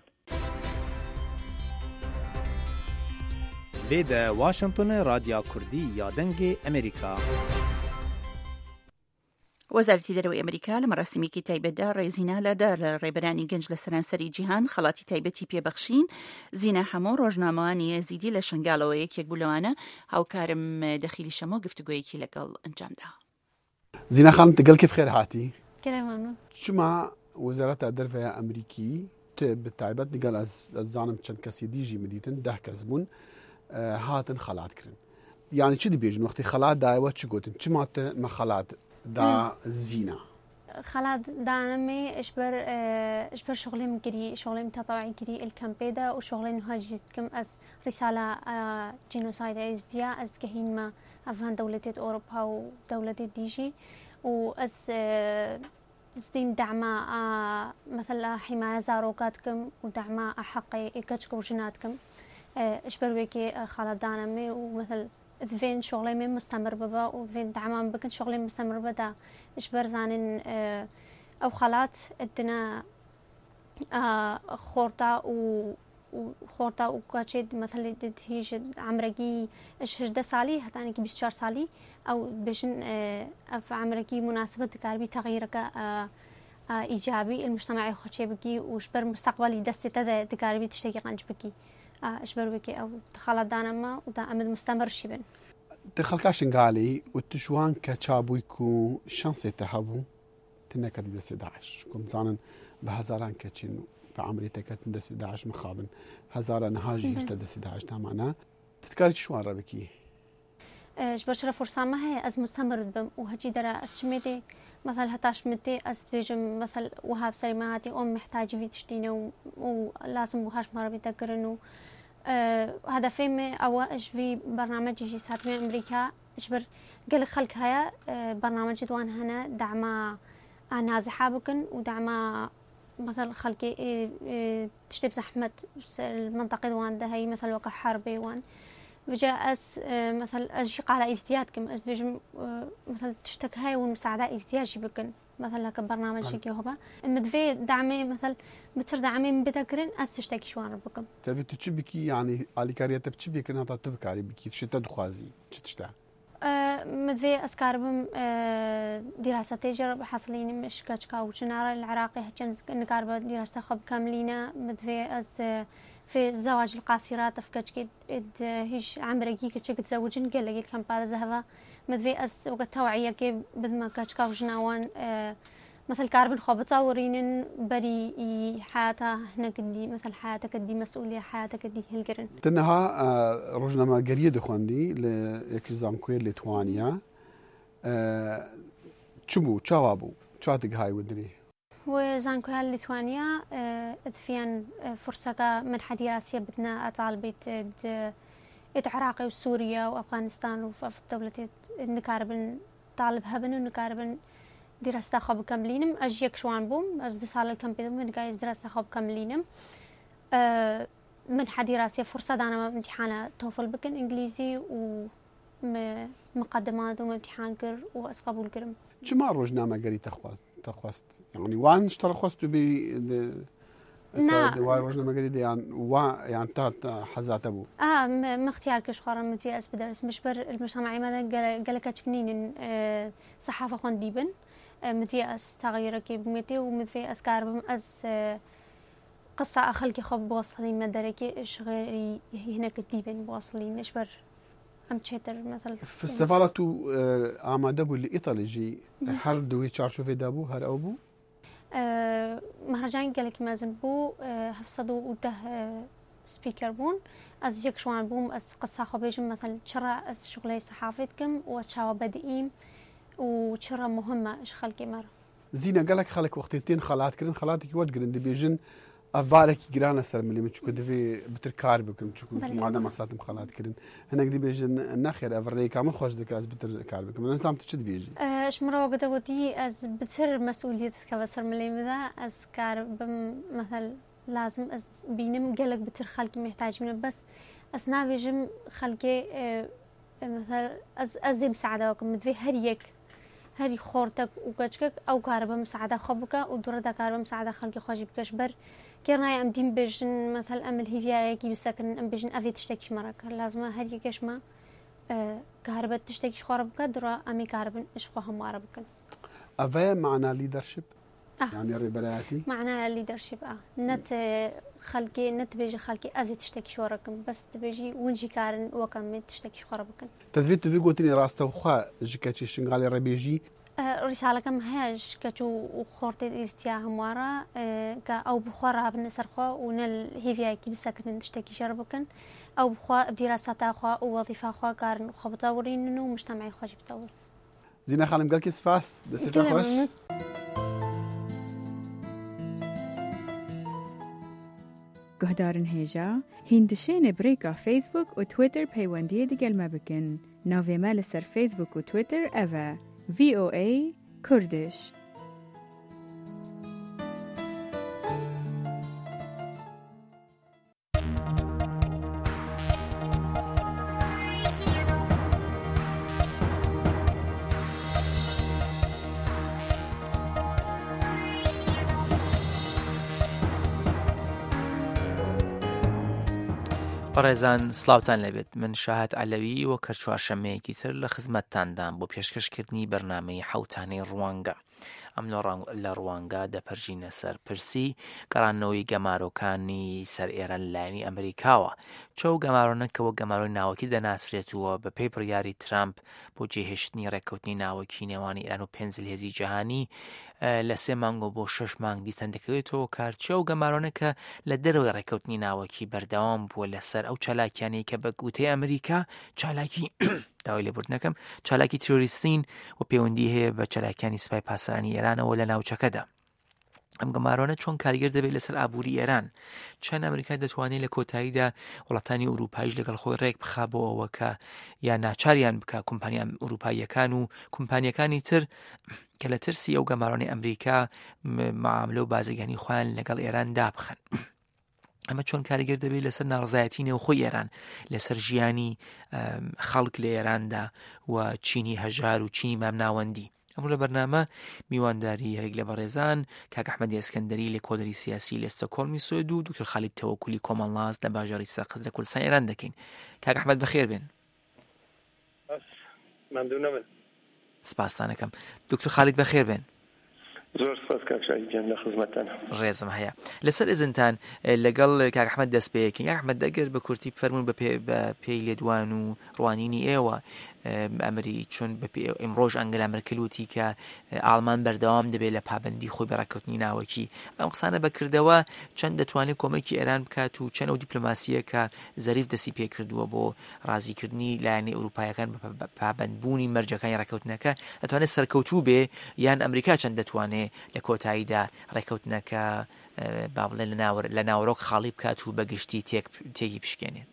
لێدە واشنگتن رادیا کوردی یا دەنگی ئەمریکا. وەزارەتی دەرەوەی ئەمریکا لە مەراسیمێکی تایبەتدا ڕێزینالەدا لە ڕێبەرانی گەنج لە سەرانسەری جیهان خەڵاتی تایبەتی پێبەخشین. زینە هەموو ڕۆژنامەوانی یەزیدی لە شنگالەوە یەکێک بوو لەوانە. هاوکارم دەخیلی شەمۆ گفتوگویەکی لەگەڵ ئەنجامدا. زینە خانم تقل كيف خير هاتي؟ كلام شما وزارة الدرفة أمريكي بالتعبت نقال از زانم چند کسی دیجی مدیتن ده کس بون هاتن خلات کرن. يعني چی دی بیجن وقتی خلات دایوه چی گوتن؟ چی مات ما خلات دا زینه؟ خلات دانمي اشبر اشبر شغلي مكري شغلي متطوعي كري الكامبيدا وشغلي نهاجيت كم از رسالة جينوسايد از ديا از كهين ما افان دولة اوروبا ودولة ديجي واز ستيم دعما مثلا حماية زاروكاتكم ودعما حقي كتشكو جناتكم اشبر بيكي خلات دانمي ومثل فين شغلي من مستمر ببا وفين دعمان بكن شغلي مستمر بدا اشبر زانن او خلات ادنا خورتا و وخورتا وكاتشيد مثلا دد هيج عمرقي اشهر سالي حتى اني بيست وچهار سالي او بشن اف عمرقي مناسبة دكاربي تغييرك ايجابي المجتمعي خوشي بكي وشبر مستقبلي دستي تدا دكاربي تشتكي قنج بكي اشبر بكي او تخلط دانما ودا امد مستمر شبن تخلقاشن قالي وتشوان كتشابويكو شانسي تهبو تنك دي دستي داعش كم زانن بهزاران كتشين بعمري تكت دستي داعش مخابن هزاران هاجي هشتا دستي داعش تامعنا تتكاري شوان ربكي اش بشرة فرصة ما هي از مستمر بم وهجي درا از شميتي مثلا هتاش متي از بيجم مثلا وهاب سريماتي ام محتاج في تشتينه ولازم وهاش مرة بيتقرنو أه هذا فيلم او اش في برنامج جي ساتمي امريكا اشبر قال خلق هيا أه برنامج دوان هنا دعما نازحة بكن ودعما مثلا خلقي اه اه تشتي بزحمة المنطقة دوان ده هي مثلا وقع حربي وان بجاء أس مثلا أجي على ازديادكم أس بيجم مثلا تشتك هاي والمساعدة ازدياجي بكن مثلا هكا برنامج كيهوبا مدفي دعمي مثلا بتصير دعمي من بدكرن أس تشتكي شوان بكم تبي تشبكي يعني على كارية تبتشبكي أنا تتبك على بكي شتى دخازي شتشتى مدفي أسكاربم دراسة تجرب حاصلين مش كاتشكا وشنارة العراقي هتشن نكارب دراسة خب كاملينا مدفي أس في الزواج القاصرات أفكاش كد هيش عمرقي كتشك تزوجن قال لي كم بعد ذهبا مدفي أس وقت توعية كي بدما كاتشكا وجناوان مثل كاربن خبطة ورينن بري حياتها هنا كدي مثل حياتك كدي مسؤولية حياتك كدي هالقرن تنها رجنا قريد خواندي ليكزام كوير لتوانيا شبو شوابو شاتك هاي ودري وزانكوها ليتوانيا ادفيان فرصة منحة دراسية بدنا طالبت اد عراقي وسوريا وافغانستان وفي الدولة نكاربن طالب هبن ونكاربن دراسة خب كاملينم اجيك شوان بوم از دي سال الكامبيدو من جايز دراسة خب كاملينم منحة دراسية فرصة دانا امتحان توفل بكن انجليزي و مقدمات وامتحان كر واسقبول كرم شما روجنامة قري تخواست تخواست يعني وان اشترى خواستو بي نا واي روجنامة قري دي يعني وا يعني تات حزات ابو اه ما اختيار كش خرم متفي اس بدرس مشبر المجتمعي ماذا قال لك تشكنين صحافة خون ديبن متفي اس تغيير كي بمتي ومتفي اس كاربم اس قصة اخلكي خب بوصلين مدركي ايش غير هناك ديبن بوصلين اشبر ام تشتر مثلا فستفالتو آماده بو لإيطالي جي هر دوي چارشوفي دابو هر او بو أه مهرجان قالك مازن بو أه هفصدو وده أه سبيكر بون از يك شوان بوم از قصة خبيجم مثلا شرا از شغلي صحافتكم وشاوا بدئيم وشرا مهمة اش خلقي مرة زينة قالك خلق وقتين خلات كرن خلاتك ود قرن دي بيجن أفبارك جرانا سر ملي متشكو دفي بتركار بكم تشكو معدا مسات مخالات كرن هناك دي بيجن ناخر أفرني كامل خوش دكاز بتركار بكم أنا سامت تشد بيجي اش مرة وقت قلتي از بتر مسؤوليتك بسر ملي مذا از كار بم مثل لازم از بينم قالك بتر خلقي محتاج منه بس أثناء بيجم خلقي اه مثل از از مساعدة وكم مدفي هريك هري خورتك وكشكك أو كاربا مساعدة خبك ودورة كاربا مساعدة خلقي خوشي بكش بر كيرنا أم دين بيجن مثلا أم الهيفيا كي بسكن أم بيجن أفي تشتكيش مرة لازم هري كشما أه كهرباء تشتكيش خرب كدرا أمي كهرباء إيش خوهم مرة بكن ئەڤەیە معنا لیدەرشپ یانی ڕێبەرایەتی معنا لیدەرشپ نەت خەڵکی نەتبێژە خەڵکی ئەزی تشتێکی شۆڕەکەم بەس دەبێژی ونجی کارن وەکەم تشتێکی خۆڕە بکەن دەبێت توی گوتنی ڕاستەوخوا ژکەچی شنگاڵی ڕێبێژی ڕیساڵەکەم هەیەش کەچ و خۆرتێت ئیسیا هەموارە کە ئەو بخوا ڕابنە سەرخوا و نە هێڤایەکی بسەکردن تشتێکی شەڕ بکەن ئەو بخوا دیراساتاخوا و وەظیفاخوا کارن خۆ بتەوڕینن و مشتەمای خۆشی بتەوڕ زینە خانم گەلکی سپاس دەستێتە خۆش گهدارن هێژە هیندشێنە برێکا فیسبوک و تویتر پەیوەندیە دەگەلمە بکەن ناوێمە لەسەر فیسبوک و تویتر ئەڤە ڤی ئۆ ئەی کوردش بەڕێزان سلااوتان لەبێت من شاهد عەلەوی وە کە چوارشەمەیەکی تر لە خزمەتتاندان بۆ پێشکەشکردنی بەرنامەی حەوتانەی ڕوانگە ئەم لە ڕوانگە دەپەرژینە سەر پرسی گەڕانەوەی گەمارۆکانی سەر ئێران لایەنی ئەمریکاوە چۆ گەمارۆنەکەەوە گەمارۆی ناوەکی دەناسرێتووە بە پێی بڕیاری ترامپ بۆ جێهێشتنی ڕێککەوتنی ناوەکی نێوانی ئێران و پێنجل هێزی جیهانی لە سێ مانگۆ بۆ شەش مانگ دیسان دەکەوێتەوە کارچە و گەمارۆنەکە لە دەرەوەی ڕێککەوتنی ناوەکی بەردەوام بووە لەسەر ئەو چالاکیانەی کە بە گوتەی ئەمریکا چالاکی داوای لێبوردنەکەم چالاکی تیرۆریستین و پەیوەندی هەیە بە چالاکیانی سوپای پاسەرانی ئێرانەوە لە ناوچەکەدا ئەم گەمارۆنە چۆن کاریگەر دەبێت لەسەر ئابووری ئێران چەند ئەمریکا دەتوانێت لە کۆتاییدا وڵاتانی ئوروپایش لەگەڵ خۆی ڕێک بخا بۆ ئەوە کە یا ناچاریان بکە کۆمپانیا ئوروپاییەکان و کۆمپانیەکانی تر کە لە ترسی ئەو گەمارۆنی ئەمریکا معاملە و بازرگانی خۆیان لەگەڵ ئێران دابخەن ئەمە چۆن کاریگەر دەبێت لەسەر ناڕزایەتی نێوخۆی ئێران لەسەر ژیانی خەڵک لە ئێراندا و چینی هەژار و چینی مامناوەندی ئەمڕۆ لە بەرنامە میوانداری یەرێک لە بەڕێزان کاک ئەحمەدی ئەسکەندەری لە کۆدەری سیاسی لە ستۆکۆڵمی سوێد و دوکتۆر خالید تەوەکولی کۆمەڵاز لە باژاری سەرقەز لە کوردستان ئێران دەکەین کاک ئەحمەد بەخێر بێن ممنونە من سپاسانەکەم دکتۆر خالید بەخێر بێن زۆر سپاس کاکشایی گیان لە خزمەتتانە ڕێزم هەیە لەسەر ئزنتان لەگەڵ کاک ئەحمەد دەست پێیەکەین کاک ئەحمەد دەگەر بە کورتی بفەرمون بە پێی لێدوان و ڕوانینی ئێوە ئەمری چۆن ئەمڕۆژ ئەنگلا مەرکلوتی کە ئاڵمان بەردەوام دەبێت لە پابندی خۆی بەڕێککەوتنی ناوەکی ئەم قسانە بەکردەوە چەند دەتوانێت کۆمەکی ئێران بکات و چەند ئەو دیپلۆماسیە کە زەریف دەستی پێکردووە بۆ ڕازیکردنی لایەنی ئەوروپایەکان بە پابندبوونی مەرجەکانی ڕێککەوتنەکە دەتوانێت سەرکەوتوو بێ یان ئەمریکا چەند دەتوانێت لە کۆتاییدا ڕێککەوتنەکە با بڵێ لە ناوەڕۆک خاڵی بکات و بەگشتی تێکی پشکێنێت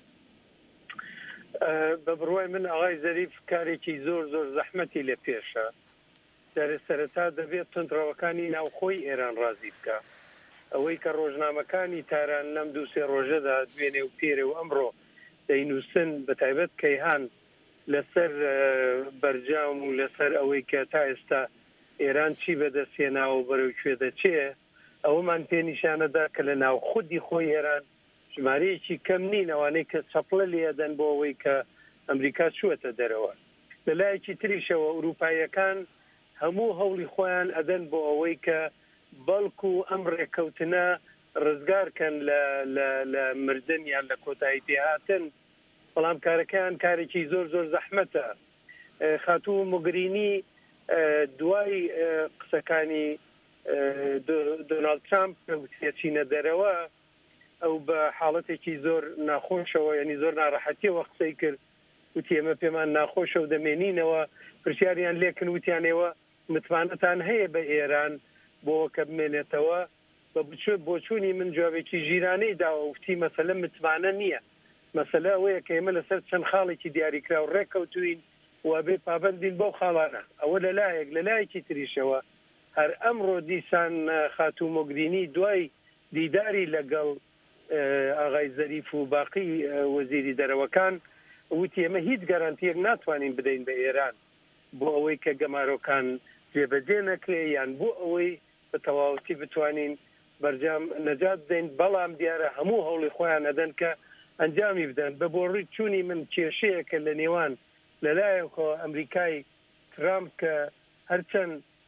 بە بڕوای من ئاغای زەریف کارێکی زۆر زۆر زەحمەتی لە پێشە دەرە سەرەتا دەبێت تندڕەوەکانی ناوخۆی ئێران ڕازی بکە ئەوەی کە ڕۆژنامەکانی تاران لەم دوو سێ ڕۆژەدا دوێنێ و پێرێ و ئەمڕۆ دەینووسن بە تایبەت کەیهان لەسەر بەرجام و لەسەر ئەوەی کە تا ئێستا ئێران چی بەدەستێناوە بەرەوکوێ دەچێ ئەوەمان پێ نیشانەدا کە لە ناو خودی خۆی ئێران ژمارەیەکی کەم نین ئەوانەی کە چەپڵە لێدەن بۆ ئەوەی کە ئەمریکا چووەتە دەرەوە لەلایەکی تریشەوە ئوروپایەکان هەموو هەوڵی خۆیان ئەدەن بۆ ئەوەی کە بەڵکو ئەم ڕێککەوتنە ڕزگارکەن لە مردن یان لە کۆتایی پێهاتن بەڵام کارەکەیان کارێکی زۆر زۆر زەحمەتە خاتوو موگرینی دوای قسەکانی دۆناڵد ترامپ چینە دەرەوە ئەو بە حاڵەتێکی زۆر ناخۆشەوە ینی زۆر ناڕەحەتیەوە قسەی کرد وتی ئێمە پێمان ناخۆشە و دەمێنینەوە پرسیاریان لێکن وتیانەوە متمانەتان هەیە بە ئێران بۆ کە بمێنێتەوە بە بۆچوونی من جوابێکی ژیرانەی داوە وتی مەسەلە متمانە نییە مەسەلە ئەوەیە کە ئێمە لەسەر چەند خاڵێکی دیاریکرا و ڕێککەوتوین و بێ پابندین بەو خاڵانە ئەوە لەلایەک لەلایەکی تریشەوە هەر ئەمڕۆ دیسان خاتوو موگرینی دوای دیداری لەگەڵ ئاغای زەریف و باقی وەزیری دەرەوەکان وتی ئێمە هیچ گەرانتیەک ناتوانین بدەین بە ئێران بۆ ئەوەی کە گەمارۆکان جێبەجێ نەکرێ یان بۆ ئەوەی بە تەواوەتی بتوانین بەرجام نەجات بدەین بەڵام دیارە هەموو هەوڵی خۆیان ئەدەن کە ئەنجامی بدەن بە بۆ ڕووی چوونی من کێشەیەکە لە نێوان لەلایەکەوە ئەمریکای ترامپ کە هەرچەند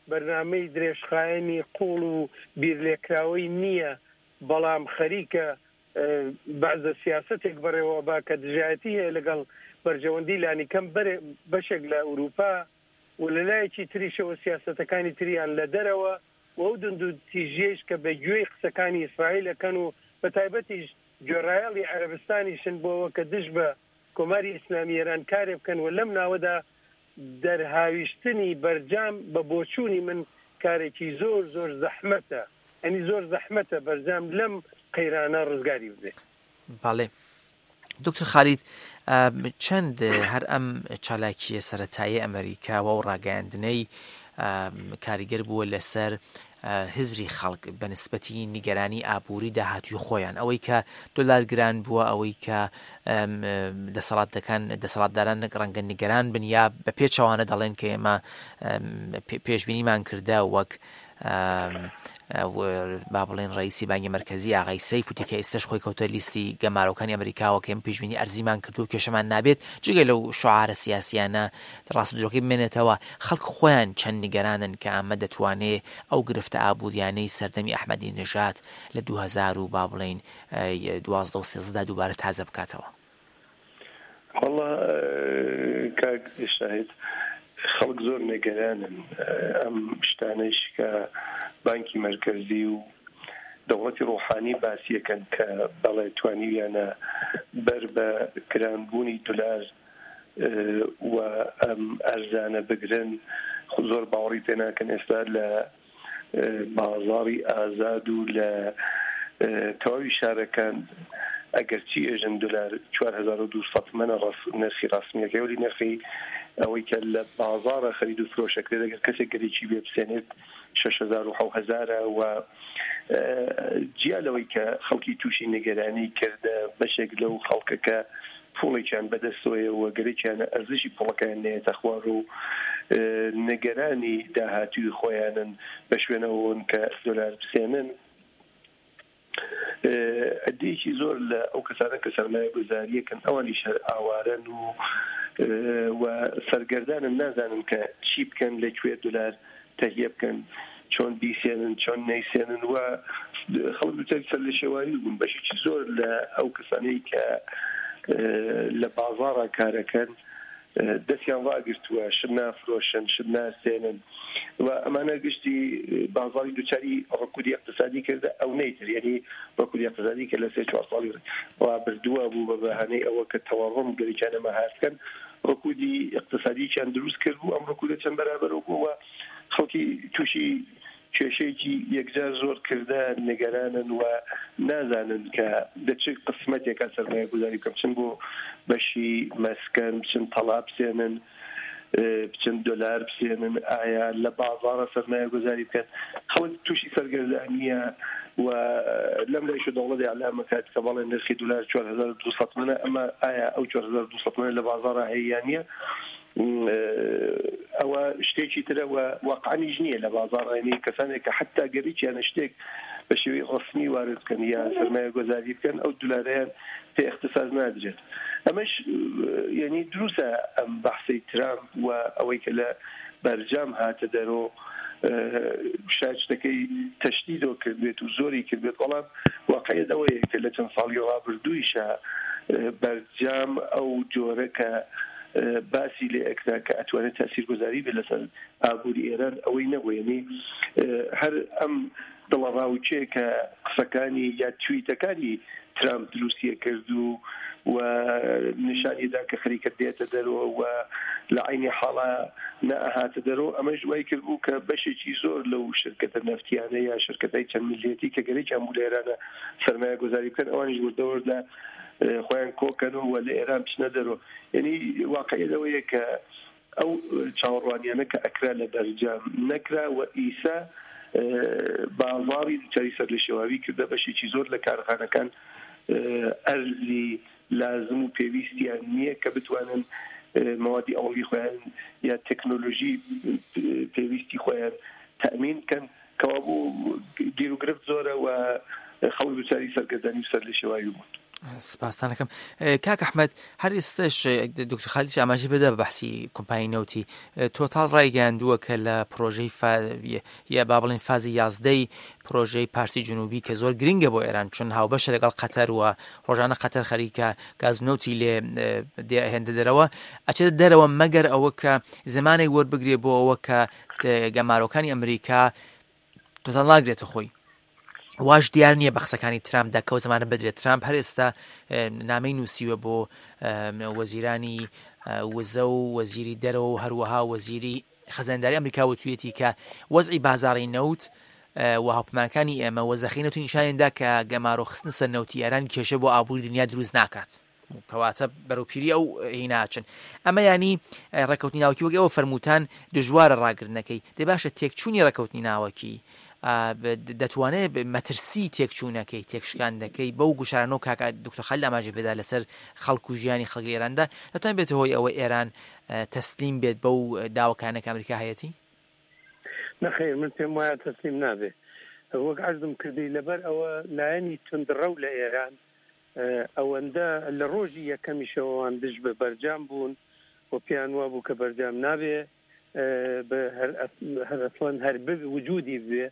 بەرنامەی درێژخایەنی قوڵ و بیرلێکراوەی نییە، بەڵام خەریکە بەعزە سیاستێک بەڕێوە با کە دژایەتی هەیە لەگەڵ بەرژەوەندی لانیکەم بەشێک لە ئەوروپا و لەلایەکی تریشەوە سیاسەتەکانی تریان لە دەرەوە و ئەو دند و تیژێش کە بە گوێی قسەکانی ئیسرائیلەکەن و بە تایبەتیش گوێڕایەڵی عەرەبستانیشن بۆەوە کە دش بە کۆماری ئیسلامی ئێران کارێ بکەن و لەم ناوەدا دەرهاویشتنی بەرجام بە بۆچوونی من کارێکی زۆر زۆر زەحمەتە، ئەنی زۆر زەحمەتە بەرجام لەم قەیرانە ڕزگاری بدێت. باڵێ دکتۆر خالید، چەند هەر ئەم چالاکیە سەرەتایی ئەمریکاوە و ڕاگەیاندنەی کاریگەر بووە لەسەر هزری خەڵک بە نسبەتی نیگەرانی ئابووری داهاتوی خۆیان، ئەوەی کە دۆلار گران بووە، ئەوەی کە دەسەڵاتەکان دەسەڵاتداران ڕەنگە نیگەران بن یا بە پێچەوانە دەڵێن کە ئێمە پێشبینیمان کردە وەک با بڵێن ڕئیسی بانگی مرکزی ئاغای سەیف وتی کە ئێستش خۆی کەوتە لیستی گەمارۆکانی ئەمریکاوە کە ئێمە پێشبینی ئەرزیمان کردو و کێشەمان نابێت جگە لەو شعارە سیاسیانە ڕاست درۆکەی بمێنێتەوە. خەڵک خۆیان چەند نیگەرانن کە ئەمە دەتوانێت ئەو گرفتە ئابوووریانەی سەردەمی ئەحمەدی نژاد لە دوو هەزار و با بڵێن دوازدە و سێزدە دووبارە تازە بکاتەوە؟ والله کاک شاهد خەڵک زۆر نێگەرانن ئەم شتانەش کە بانکی مرکزی و دەوڵەتی ڕۆحانی باسیەکەن کە بەڵێ توانیویانە بەر بە گرانبوونی دولار و ئەم ئەرزانە بگرن زۆر باوەڕی پێ ناکەن ئێستا لە بازاڕی ئازاد و لە تەواوی شارەکان ئەگەرچی ئێژن دولار چوار هەزار و دووسەد منە نرخی ڕاستمیەکەی ولی نرخی ئەوەی کە لە بازاڕە خەرید و فرۆشەکرێت ئەگەر کەسێک گەرێکی بێ بسێنێت شەش هەزار و حەوت هەزارە و جیا لەوەی کە خەڵکی تووشی نیگەرانی کردە بەشێک لەو خەڵکەکە پوڵێکیان بەدەستۆیە و گەرێکیانە ئەرزشی پوڵەکەیان نێتە خوار و نیگەرانی داهاتووی خۆیانن بە شوێنەوەن کە دۆلار بسێنن. ئەدەیەکی زۆر لە ئەو کەسانە کە سەرمایە گوزاریەکەن ئەوانی شەر ئاوارەن و و سەرگەردانن نازانن کە چی بکەن لەکوێ دولار تەهیە بکەن، چۆن بیسێنن، چۆن نەیسێنن و خەڵک دووتەری سەر لە شێواری بوون. بەشێکی زۆر لە ئەو کەسانەی کە لە بازاڕە کارەکەن دەستیان واگرتووە شت نافرۆشن، شت ناسێنن و ئەمانە گشتی بازاڕی دووچاری ڕکودی اقتصادی کردە ئەو نەیتر، یعنی ڕکودی اقتصادی کە لە سێ چوار ساڵی ڕابردووە بوو بە بەهانەی ئەوە کە تەواڕم گەریکانە مەهارکەن ڕکودی اقتصادییان دروست کرد بوو، ئەم ڕکودە چەند بەرابەرەوە بووە خەڵکی تووشی کێشەیەکی یەکجار زۆر کردە نیگەرانن و نازانن کە دەچێت قسمەتێکە سەرمایە گوزاری بکەن، بچن بۆ بەشی مەسکەن، بچن تەڵا بسێنن، بچن دۆلار بسێنن، ئایا لە بازاڕە سەرمایە گوزاری بکەن. خەڵک تووشی سەرگەردانیە و لەم لایشە دەوڵەتی ئەعلامە کات کە بەڵێن نرخی دولار چوار هەزار و دووسەد منە، ئەمە ئایا ئەو چوار هەزار و دووسەد منە لە بازاڕە هەیە نییە؟ ئەوە شتێکی ترە و واقعانیش نییە لە بازاڕێنی کەسانێک کە حتا گەریکیانە شتێک بە شێوەی ڕسمی وارد بکەن یا سەرمایە گۆزاری بکەن ئەو دولارەیان پێ اختصاص نادرێت. ئەمەش یعنی دروستە ئەم بەحسەی ترامپ و ئەوەی کە لە بەرجام هاتە دەرۆ شاید شتەکەی تەشدیدەوە کردبێت و زۆری کردبێت، بەڵام واقعیت ئەوەیە کە لە چەند ساڵی ڕابردوویشە بەرجام ئەو جۆرە کە باسی لێ ئەکرا کە ئەتوانێت تاثیرگوزاری بێت لەسەر ئابووری ئێران ئەوەی نەبووێنی هەر ئەم دڵەڕاوچەیە کە قسەکانی یا تویتەکانی ترامپ دروستیە کرد و و نیشانیدا کە خەریکە دێتە دەرەوە و لە عینی حاڵا نەهاتە دەرەوە، ئەمە ژوای کرد بوو کە بەشێکی زۆر لەو شرکەتە نەفتیانە یا شرکەتای چەند میلیەتی کە گەرێکیان بوو لە ئێرانە سەرمایە گوزاری بکەن ئەوانیش وردەوردە خۆیان کۆکەن و لە ئێران بچنە دەرەوە. یعنی واقعیت ئەوەیە کە ئەو چاوەڕوانیانە کە ئەکرا لە بەرجام نەکرا و ئیسا بازاڕی دووچاری سەر لە شێواوی کردە بەشێکی زۆر لە کارخانەکان ئەرزی لازم و پێویستیان نییە کە بتوانن مەوادی ئەوڵی خۆیان یا تەکنۆلۆژی پێویستی خۆیان تەمین بکەن کەوا بوو گیر و گرفت زۆرە و خەڵک دووچاری سەرگەردانی سەر لە شێواوی بوون. سپاسانەکەم کاک ئەحمەد هەر ئێستش دکتۆر خالیدی ئاماژەی بەدە بە بەحسی کۆمپانیای نەوتی تۆتاڵ ڕایگەیاندووە کە لە پرۆژەی یا با بڵێن فازی یازدەی پرۆژەی پارسی جنوبی کە زۆر گرنگە بۆ ئێران چون هاوبەشە لەگەڵ قەتەر و ڕۆژانە قەتەر خەریکە گازنەوتی لێ هێندە دەرەوە ئەچێتە دەرەوە مەگەر ئەوە کە زمانێک وەربگرێ بۆ ئەوە کە گەمارۆکانی ئەمریکا تۆتاڵ ناگرێتە خۆی. واش دیار نییە بە قسەکانی ترامپ دەکەوت زمانە بدرێت. ترامپ هەر ئێستا نامەی نووسیوە بۆ وەزیرانی وزە و وەزیری دەرەوە و هەروەها وەزیری خەزانداری ئەمریکا وتوێتی کە وەزعی بازاڕی نەوت و هاوپەیمانەکانی ئێمە وەزەخی نەوتی نیشانێندا کە گەمارۆ خستن سەر نەوتی ئێران کێشە بۆ ئابووری دنیا دروست ناکات کەواتە بەرەوپیری ئەو هیناچن. ئەمە ینی ڕێکەوتنی ناوکی وەک ئەوە فەرمووتان دژوارە ڕاگرنەکەی دەی باشە تێکچوونی ڕێکەوتنی ناوەکی دەتوانێت مەترسی تێکچوونەکەی تێکشکاندەکەی بەو گوشارانەوە کاکە دکتۆر خالیل ئاماژەی پێدا لەسەر خەڵک و ژیانی خەڵکی ئێراندا دەتوانێت بێتە هۆی ئەوە ئێران تەسلیم بێت بەو داواکانێک ئەمریکا هەیەتی؟ نەخێر من پێم وایە تەسلیم نابێت. وەک عەرزم کردی لەبەر ئەوە لایەنی تندڕەو لە ئێران ئەوەندە لە ڕۆژی یەکەمیشەوەوان دژ بە بەرجام بوون و پێیان وا بوو کە بەرجام نابێ هەر هەر وجودی بێ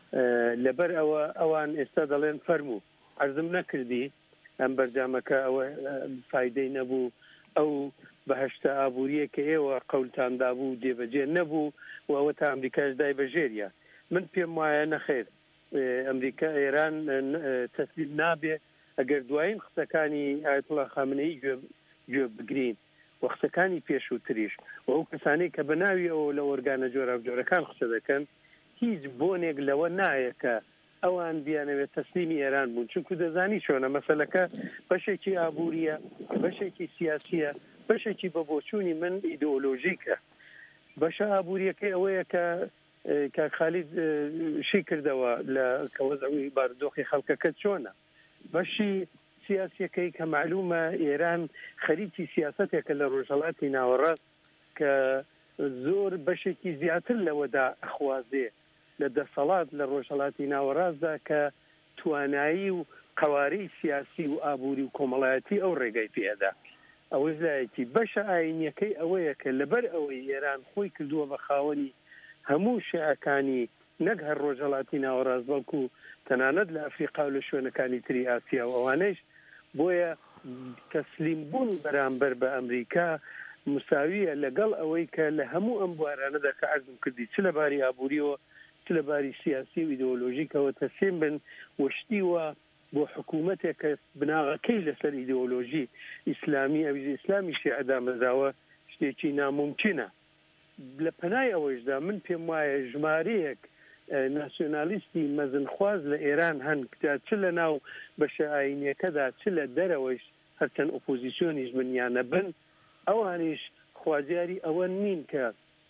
لەبەر ئەوە ئەوان ئێستا دەڵێن فەرموو عەرزم نەکردی ئەم بەرجامەکە ئەوە فایدەی نەبوو ئەو بەهەشتە ئابووریە کە ئێوە قەولتاندا بوو دێبەجێ نەبوو و ئەوە تا ئەمریکاش دای بەژێریە. من پێم وایە نەخێر ئەمریکا ئێران تەسلیم نابێ ئەگەر دوایین قسەکانی ئایەتوڵا خامنەئی گوێ بگرین وەختەکانی پێشووتریش و ئەو کەسانەی کە بەناوی ئەوە لە ئۆرگانە جۆراوجۆرەکان قسە دەکەن هیچ بۆنێک لەوە نایە کە ئەوان بیانەوێت تەسلیمی ئێران بوون چونکو دەزانی چۆنە مەسەلەکە بەشێکی ئابووریە بەشێکی سیاسیە بەشێکی بە بۆچوونی من ئیدئۆلۆژیکە. بەشە ئابووریەکەی ئەوەیە کە کاک خالید شی کردەوە لە کەوەزەوی بارودۆخی خەڵکەکە چۆنە. بەشی سیاسیەکەی کە معلومە ئێران خەریکی سیاستێکە لە ڕۆژهەڵاتی ناوەڕاست کە زۆر بەشێکی زیاتر لەوەدا ئەخوازێ لە دەسەڵات لە ڕۆژهەڵاتی ناوەڕاستدا کە توانایی و قوارەی سیاسی و ئابووری و کۆمەڵایەتی ئەو ڕێگەی پێدا. ئەوە زایەتی بەشە ئاینیەکەی ئەوەیە کە لەبەر ئەوەی ئێران خۆی کردووە بە خاوەنی هەموو شیعەکانی نەک هەر ڕۆژهەڵاتی ناوەڕاست بەڵکو تەنانەت لە ئەفریقا و لە شوێنەکانی تری ئاسیا و ئەوانەیش بۆیە تەسلیم بوون بەرامبەر بە ئەمریکا مساویە لەگەڵ ئەوەی کە لە هەموو ئەم بوارانەدا کە عەرزم کردی چ لە باری ئابووریەوە چ لە باری سیاسی و ئیدئۆلۆژیکەوە تەسلیم بن وشتیوە بۆ حکوومەتێک کە بناغەکەی لەسەر ئیدئۆلۆژی ئیسلامی ئەویزی ئیسلامی شیعەدا مەزاوە شتێکی ناممکنە. لە پەنای ئەوەشدا من پێم وایە ژمارەیەک ناسیۆنالیستی مەزنخواز لە ئێران هەن چ لە ناو بەشە ئاینیەکەدا چ لە دەرەوەش هەرچەند ئۆپۆزیسیۆنیش بنیانە بن ئەوانیش خوازیاری ئەوە نین کە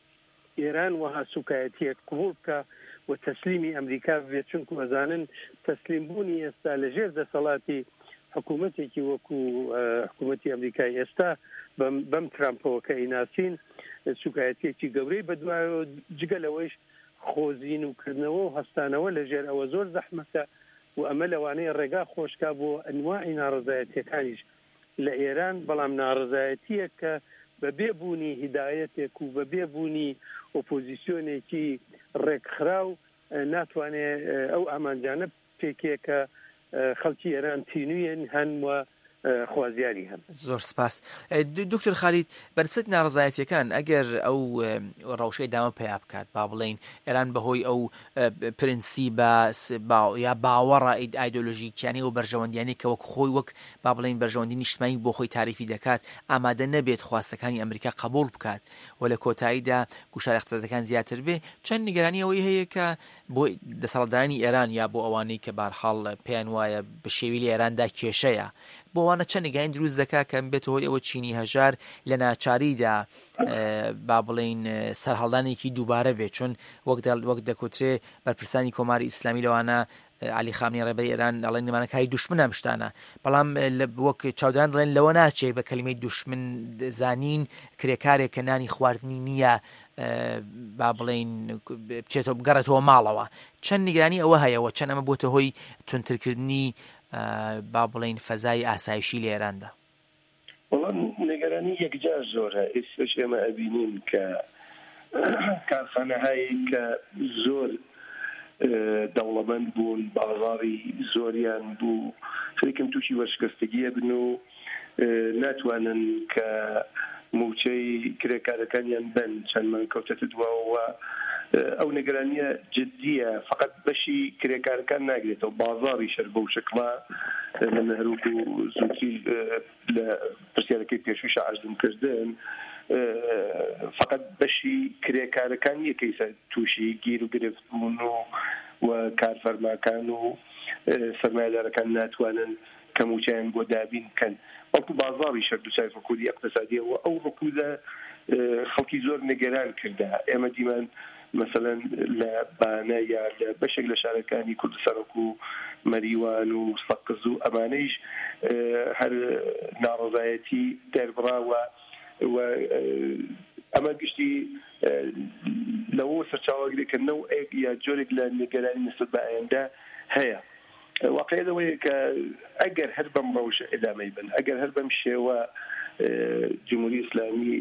ئێران وەها سوکایەتیەک قبول بکە و تەسلیمی ئەمریکا بێت چونکو ئەزانن تەسلیمبوونی ئێستا لەژێر دەسەڵاتی حکوومەتێکی وەکو حکوومەتی ئەمریکای ئێستا بەم ترامپەوە کە ئیناسین سوکایەتێکی گەورەی بەدوایەوە جگە لەوەیش خۆزین و کردنەوە و هەستانەوە لەژێر ئەوە زۆر زەحمەتە و ئەمە لەوانەیە ڕێگا خۆشکا بۆ ئەنواعی ناڕزایەتیەکانیش لە ئێران بەڵام ناڕزایەتیە کە بە بێبوونی هیدایەتێک و بە بێبوونی ئۆپۆزیسیۆنێکی ڕێکخراو ناتوانێت ئەو ئامانجانە پێکێکە خەڵکی ئێران تینویەن هەن و خوازیاری هەن. زۆر سپاس. دکتۆر خالید بەنسبەت ناڕزایەتیەکان ئەگەر ئەو ڕەوشەی دامە پیا بکات با بڵێن ئێران بەهۆی ئەو پرینسیبە یا باوەڕە ئایدۆلۆژیکیانی و بەرژەوەندیانی کە وەک خۆی وەک با بڵێن بەرژەوەندی نیشتمانی بۆ خۆی تاریفی دەکات ئامادە نەبێت خواستەکانی ئەمریکا قبول بکات و لە کۆتاییدا گوشارە اقتصادەکان زیاتر بێ چەند نیگەرانی ئەوەی هەیە کە بۆ دەسەڵاتدارانی ئێران یا بۆ ئەوانەی کە بەرحاڵ پێیان وایە بە شێوی لە ئێراندا کێشەیە بۆ ئەوانە چەند نیگەرانی دروست دەکات کە بێت هۆی ئەوە چینی هەژار لە ناچاریدا با بڵێن سەرهەڵدانێکی دووبارە بێت چون وەک دەکوترێ بەرپرسانی کۆماری ئیسلامی لەوانە علی خامنەی ڕێبەری ئێران دەڵێن نمانەکاری دوشمنە ئەم شتانە بەڵام وەک چاودێران دەڵێن لەوە ناچێت بە کەلیمەی دوشمن زانین کرێکارێک کە نانی خواردنی نییە با بڵێن بچێتەوە بگەڕێتەوە ماڵەوە چەند نیگەرانی ئەوە هەیەەوە چەند ئەمە بۆتە هۆی تونترکردنی با بڵین فەزای ئاسایشی لە ئێراندا؟ وەڵام نیگەرانی یەکجار زۆرە. ئێستش ئێمە ئەبینین کە کارخانەهایی کە زۆر دەوڵەمەند بوون، بازاڕی زۆریان بوو، خەریکم تووشی وەرشکەستەگیە بن و ناتوانن کە موچەی کرێکارەکانیان بن چەندمان کەوتەتە دواوە. ئەو نیگەرانیە جددیە، فقط بەشی کرێکارەکان ناگرێتەوە، بازاڕی شەر بەو شکڵە لە هەروک و زووتری لە پرسیارەکەی پێشووی شەعاردم کردن، فقط بەشی کرێکارەکان یەکەیسە تووشی گیر و گرفت بوون و کارفەرماکان و سەرمایەدارەکان ناتوانن کە موچیان بۆ دابین بکەن، بەڵکو بازاڕی شەر دووچای ڕکودی اقتصادیەوە. ئەو ڕکودە خەڵکی زۆر نیگەران کردا. ئێمە دیمان مثلا لە بانە یا لە بەشێک لە شارەکانی کوردستان و مەریوان و سەقز و ئەمانەیش هەر ناڕەزایەتی دەربڕاوە و ئەمە گشتی لەوە سەرچاوەگرێکردنەوە یا جۆرێک لە نیگەرانی نسبەت بە ئایندا هەیە. واقعیەوەیە کە ئەگەر هەر بەم ڕەوشە ئێدامەی بن، ئەگەر هەر بەم شێوە جمهوری ئیسلامی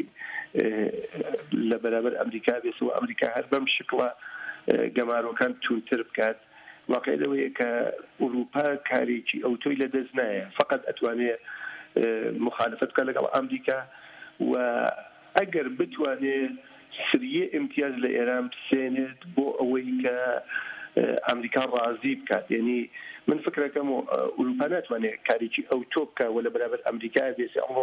لە بەرابەر ئەمریکا بێتەوە، ئەمریکا هەر بەم شکڵە گەمارۆکان تونتر بکات، واقعیەوەیە کە ئوروپا کارێکی ئەو تۆی لە دەست نایە، فقط ئەتوانێت مخالفت بکات لەگەڵ ئەمریکا و ئەگەر بتوانێت سریە امتیاز لە ئێران بسێنێت بۆ ئەوەی کە ئەمریکا ڕازی بکات. یعنی من فکرەکەم و ئوروپا ناتوانێت کارێکی ئەو تۆ بکات و لە بەرابەر ئەمریکا بێسێ. ئەڵۆ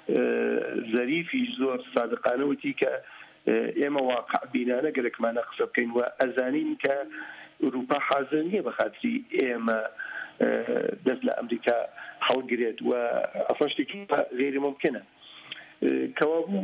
زەریفی زۆر سادقانەوتی کە ئێمە واقع بینانە گەرەکمانە قسە بکەین و ئەزانین کە ئوروپا حاضر نییە بە خاتری ئێمە دەست لە ئەمریکا هەڵگرێت و ئەسڵ شتێکی غێری ممکنە. کەوابوو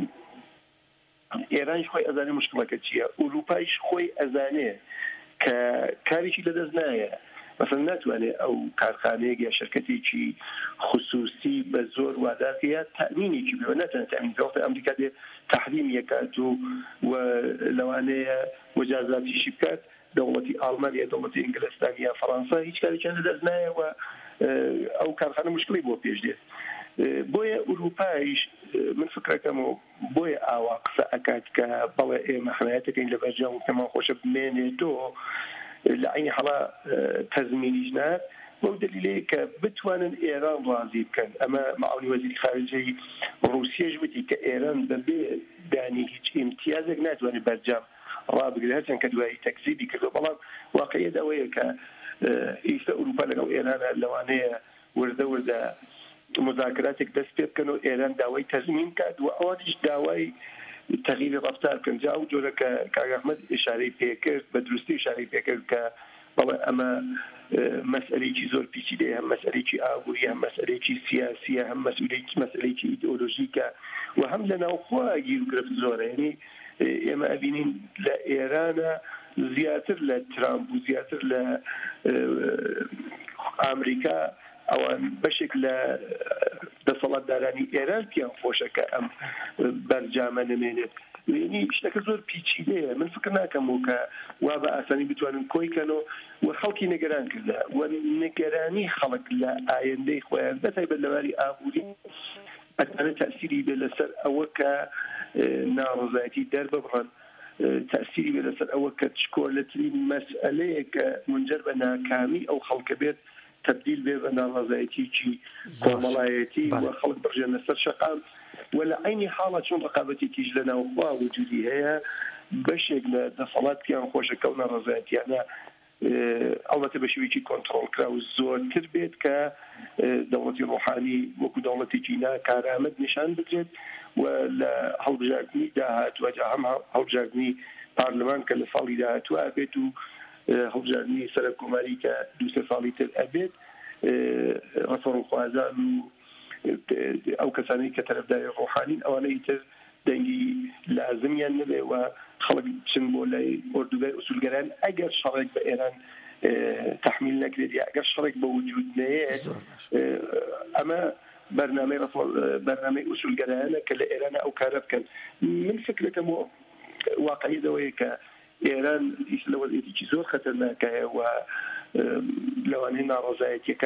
ئێرانش خۆی ئەزانێ مشکڵەکە چییە، ئوروپایش خۆی ئەزانێ کە کاریشی لەدەست نایە. مثلا ناتوانێت ئەو کارخانەیەک یا شرکتێکی خصوصی بە زۆر وادارکە تەمینێکی بێ، ناتوانێت تەمین بکات. ئەمریکا دێ تەحریم یەکات و لەوانەیە وەجازاتیشی بکات، دەوڵەتی ئاڵمان یا دەوڵەتی ئینگلستان یا فەڕەنسا هیچ کارێکیان لەدەست نایە و ئەو کارخانە مشکلی بۆ پێش دێت. بۆیە ئوروپایش من فکرەکەم و بۆیە ئاوا قسە ئەکات کە بەڵێ ئێمە حمایەتەکەین لە بەرجام کەمان خۆشە بمێنێتەوە، لە عینی حەڵا تەزمینیش نات بۆ دلیلەیە کە بتوانن ئێران ڕازی بکەن. ئەمە معاونی وەزیری خارجەی ڕووسیەش وتی کە ئێران بەبێ دانی هیچ ئیمتیازێک ناتوانێت بەرجام ڕابگرێت، هەرچەند کە دوایی تەکزیبی کردو. بەڵام واقعیەت ئەوەیە کە ئێستا ئوروپا لەگەڵ ئێرانە لەوانەیە وردە وردە مذاکراتێک دەست پێ بکەن و ئێران داوای تەزمین کات و ئەوانیش داوای تغییری ڕفتار بکەن. جا ئەو جۆرە کە کاک ئەحمەد ئشارەی پێکرد بە دروستی ئشارەی پێکرد کە بەڵێ ئەمە مەسئلەیەکی زۆر پیچیدەیە، هەم مەسئلەیەکی ئابووری، هەم مەسئلەیەکی سیاسیە، هەم مەسئلەیەکی ئیدئۆلۆژیکە و هەم لە ناوخوا گیر و گرفت زۆرە. یعنی ئێمە ئەبینین لە ئێرانە زیاتر لە ترامپ و زیاتر لە ئامریکا ئەوان بەشێک لە دەسەڵاتدارانی ئێران پیان خۆشە کە ئەم بەرجامە نمێنێت. یعنی شتەکە زۆر پیچیدەیە. من فکر ناکەم و کە وا بە ئاسانی بتوانن کۆیکەنەوە و خەڵکی نیگەران کردە و نیگەرانی خەڵک لە ئایندەی خۆیان بەتایبەت لەباری ئابووری ئەتوانێت تەئسیری بێت لەسەر ئەوە کە ناڕەزایەتی دەرببڕن، تەئسیری بێت لەسەر ئەوە کە چکۆلەترین مەسئلەیە کە منجەر بە ناکامی ئەو خەڵکە بێت تبدیل بێ بە ناڕەزایەتیی کۆمەڵایەتی و خەڵک بڕژێنە سەر شەقام و لە عینی حاڵە چۆن ڕقابەتێکیش لە ناوخوا وجودی هەیە بەشێک لە دەسەڵات پیان خۆشە کە ئەو ناڕەزایەتیانە ئەڵبەتە بە شێوەیەکی کۆنتڕۆڵکرا و زۆرتر بێت کە دەوڵەتی ڕۆحانی وەکو دەوڵەتێکی ناکارامەت نیشان بدرێت و لە هەڵبژاردننی داهاتووە هەم هەڵبژاردننی پارلەمان کە لە ساڵی داهاتووە بێت و هەڵبژاردننی سەرۆک کۆماری کە دوو سێ ساڵی تر ئەبێت ڕەفەڕوخوازان و ئەو کەسانی کە تەرەفداری ڕۆحانین ئەوانەی تر دەنگی لازمیان نبێ و خەڵک چن بۆ لای ئۆردوگای ئوسولگەران ئەگەر شەڕێک بە ئێران تحمیل نەکرێت یا ئەگەر شەڕێک بە وجود نەیەت ئەمە بەرنامەی بەرنامەی ئوسولگەرانە کە لە ئێرانە ئەو کارە بکەن. من فکرەکەم واقعی دەوەیە کە ئێران هیچ لە وەزعێتێکی زۆر خەتەرناکایە و لەوانەیە ناڕەزایەتیەکان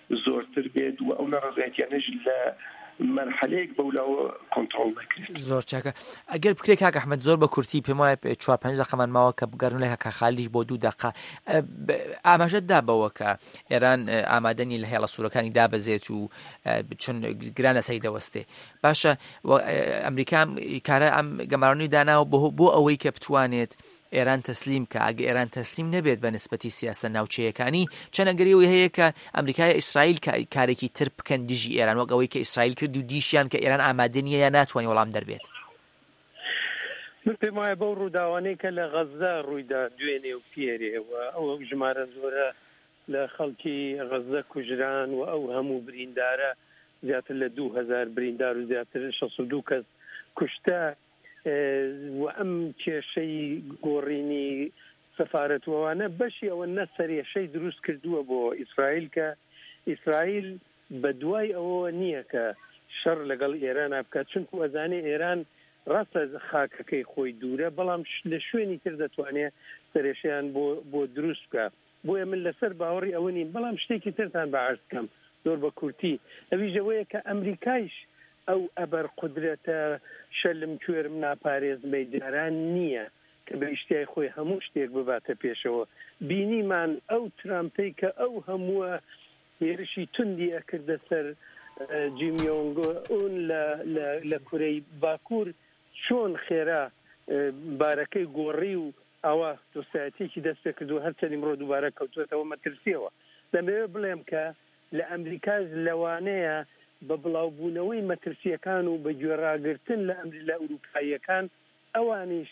زۆرتر بێت و ئەو نەڕزایەتیانەش لە مرحلەیەک بەولاوە کۆنتڕۆڵ نەکرێت. زۆر چاکە. ئەگەر بکرێت کاک ئەحمەد زۆر بە کورتی پێم وایە چوار پێنج دەقەمان ماوە کە بگەڕن لە کاک خالیش بۆ دوو دەقە ئاماژەت دا بەوە کە ئێران ئامادەنی لە هێڵە سوورەکانی دابەزێت و چون گرانە سەری دەوەستێ. باشە ئەمریکا کارە ئەم گەمارانی داناوە بۆ ئەوەی کە بتوانێت ئێران تەسلیم کە ئەگە ئێران تەسلیم نەبێت بە نسبەتی سیاسە ناوچەیەکانی چەنەگەریەوەی هەیە کە ئەمریکای ئیسرائیل کارێکی تر بکەن دژی ئێران وەک ئەوەی کە ئیسرائیل کرد و دیشیان کە ئێران ئامادە نیە یا ناتوانێت وەڵام دەربێت. من پێم وایە بەو ڕووداوانەی کە لە غەزە ڕوویدا دوێنێ و پێرێەوە ئەوە ژمارە زۆرە لە خەڵکی غەزە کوژران و ئەو هەموو بریندارە زیاتر لە دوو هەزار بریندار و زیاتر شەست و دوو کەس کوشتە و ئەم کێشەی گۆڕینی سەفارەتوانە بەشی ئەوە نەسەرێشەی دروست کردووە بۆ ئیسرائیل کە ئیسرائیل بە دوای ئەوە نییە کە شەڕ لەگەڵ ئێران بکات چونکو ئەزانێ ئێران ڕاستە خاکەکەی خۆی دوورە بەڵام لە شوێنی تر دەتوانێت سەرێشیان بۆ دروست بکە. بۆیە من لەسەر باوەڕی ئەوە نیم بەڵام شتێکی ترتان بەعرض بکەم زۆر بە کورتی ئەویژەوەیە کە ئەمریکایش ئەو ئەبەر قودرەتە شەلم کوێرم ناپارێزمەی جاران نییە کە بە ئیشتیای خۆی هەموو شتێک بباتە پێشەوە. بینیمان ئەو ترامپەی کە ئەو هەمووە هێرشی توندی ئەکردە سەر جیمیۆنگ ئەون لە کورەی باکوور چۆن خێرا بارەکەی گۆڕی و ئەوە دۆسایەتێکی دەست پێ کردو هەرچەندی ئمڕۆ دووبارە کەوتوێتەوە مەترسیەوە. دەمەوێت بڵێم کە لە ئەمریکاش لەوانەیە بە بڵاوبوونەوەی مەترسیەکان و بە گوێڕاگرتن لە ئەمری لە ئەوروپاییەکان ئەوانیش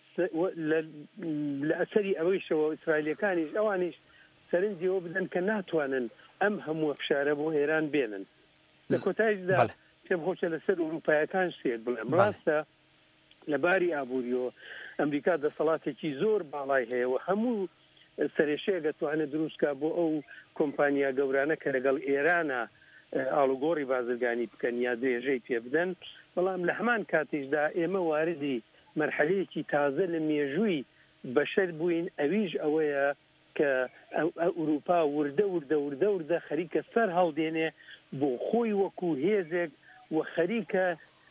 لە ئەسەری ئەوەیشەوە ئیسرائیلیەکانیش ئەوانیش سەرنجیەوە بدەن کە ناتوانن ئەم هەموو فشارە بۆ ئێران بێنن. لە کۆتاییدا پێم خۆشە لەسەر ئەوروپایەکان شتێک بڵێم ڕاستە لەباری ئابووریەوە ئەمریکا دەسەڵاتێکی زۆر باڵای هەیە و هەموو سەرێشەیە دەتوانێت دروستکە بۆ ئەو کۆمپانیا گەورانە کە لەگەڵ ئێرانە ئاڵوگۆڕی بازرگانی بکەن یا درێژەی پێ بدەن. بەڵام لە هەمان کاتیشدا ئێمە واردی مەرحەلەیەکی تازە لە مێژووی بەشەر بووین ئەویش ئەوەیە کە ئەوروپا وردە وردە وردە وردە خەریکە سەر هەڵدێنێ بۆ خۆی وەکو هێزێک و خەریکە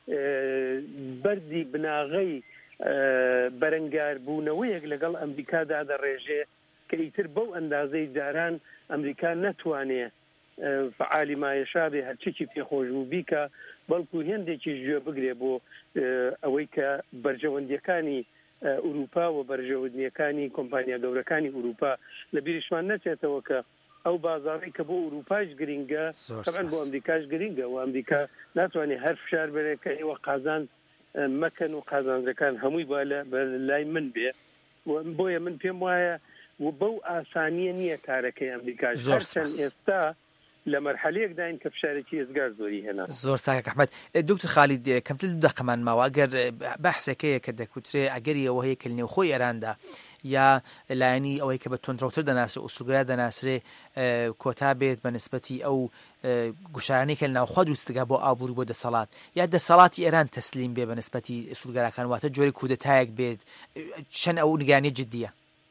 بەردی بناغەی بەرەنگار بوونەوەیەک لەگەڵ ئەمریکادا دەڕێژێ کە ئیتر بەو ئەندازەی جاران ئەمریکا نەتوانێ فعالی مایەشابێ هەرچێکی پێخۆش بوو بیکە بەڵکو هێندێکی گوێ بگرێ بۆ ئەوەی کە بەرژەوەندیەکانی ئوروپا و بەرژەوەندیەکانی کۆمپانیا گەورەکانی ئوروپا لە بیریشمان نەچێتەوە کە ئەو بازاڕی کە بۆ ئوروپاش گرینگە طبعاً بۆ ئەمریکاش گرینگە و ئەمریکا ناتوانێت هەر فشار بێت کە ئێوە قازان مەکەن و قازانجەکان هەمووی بە لای من بێ. بۆیە من پێم وایە و بەو ئاسانیە نییە کارەکەی ئەمریکاش هەرچەند ئێستا لە مەرحەلەیەک داین کە فشارێکی ێزگار زۆری هێنا. زۆر ساکە ئەحمەد. دکتۆر خالید کەمتر دوو دەقەمان ماوە ئەگەر بەحسەکەیە کە دەکوترێ ئەگەری ئەوە هەیە کە لە نێوخۆی ئێراندا یا لایەنی ئەوەی کە بە تۆندڕەوتر دەناسرێ ئوسوڵگرا دەناسرێ کۆتا بێت بە نسبەتی ئەو گوشارانەی کە لە ناوخوا دروستگا بۆ ئابووری بۆ دەسەڵات یا دەسەڵاتی ئێران تەسلیم بێ بە نسبەتی ئوسوڵگەراکان واتە جۆری کودەتایەک بێت چەند ئەو نیگانی جددیە؟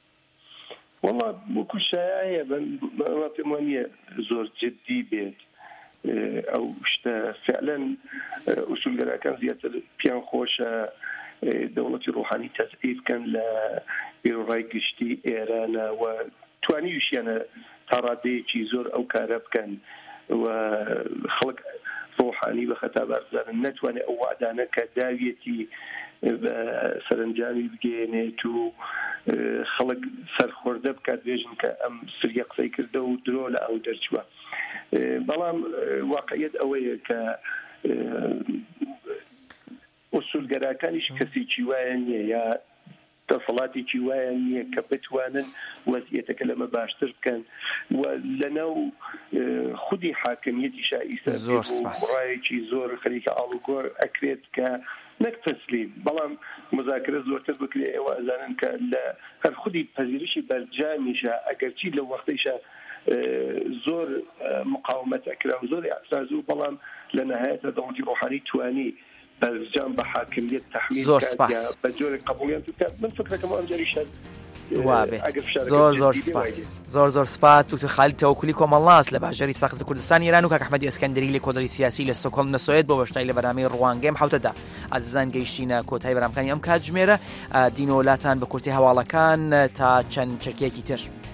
والله وەکو شایعەیە بەڵام پێم وانییە زۆر جددی بێت ئەو شتە فعلەن ئوسوڵگەراکان زیاتر پیان خۆشە دەوڵەتی ڕوحانی تەزعیف بکەن لە بیرۆڕای گشتی ئێرانە و توانیویشیانە تا ڕادەیەکی زۆر ئەو کارە بکەن و خەڵک ڕوحانی بە خەتابار بزانن نەتوانێت ئەو وعدانە کە داویەتی بە سەرنجامی بگەێنێت و خەڵک سەرخۆردە بکات بێژن کە ئەم سریە قسەی کردە و درۆ لە ئەو دەرچووە. بەڵام واقعیت ئەوەیە کە ئوسوڵگەراکانیش کەسێکی وایە نییە یا دەسەڵاتێکی وایە نییە کە بتوانن وەزیەتەکە لەمە باشتر بکەن و لەناو خودی حاکمیەتی شائیسە ڕایەکی زۆر خەریکە ئاڵوگۆڕ ئەکرێت کە نەک تەسلیم بەڵام مذاکرە زۆرتر بکرێ ئێوە ئەزانن کە لە هەر خودی پەذیرشی بەرجامیشە ئەگەرچی لە وەختەیشە زۆر مقاومەت ئەکرا و زۆر ئاعتراض و بەڵام لە نەهایەتە دەوڵەتی ڕوحانی توانی بەرجام بە حاکمیت تحمیل زۆر سپاس بە جۆرێک قبوڵیان بکات. من فکرەکەم ئەم جاریشە زۆر زۆر سپاس زۆر زۆر سپاس دوکتۆر خالید تەوەکولی کۆمەڵاس لە باژەری ساخت کوردستان ئێران و کاک ئەحمەدی ئەسکەندەری لە کۆدەری سیاسی لە ستۆکهۆلم نەسۆوێت بۆ بەشداری لە بەرنامەی ڕوانگەم حوتەدا ئازیزان گەیشتینە کۆتایی بەرنامەکانی ئەم کاتژمێرە دینۆ وڵاتان بە کورتی هەواڵەکان تا چەند چەکێکی تر.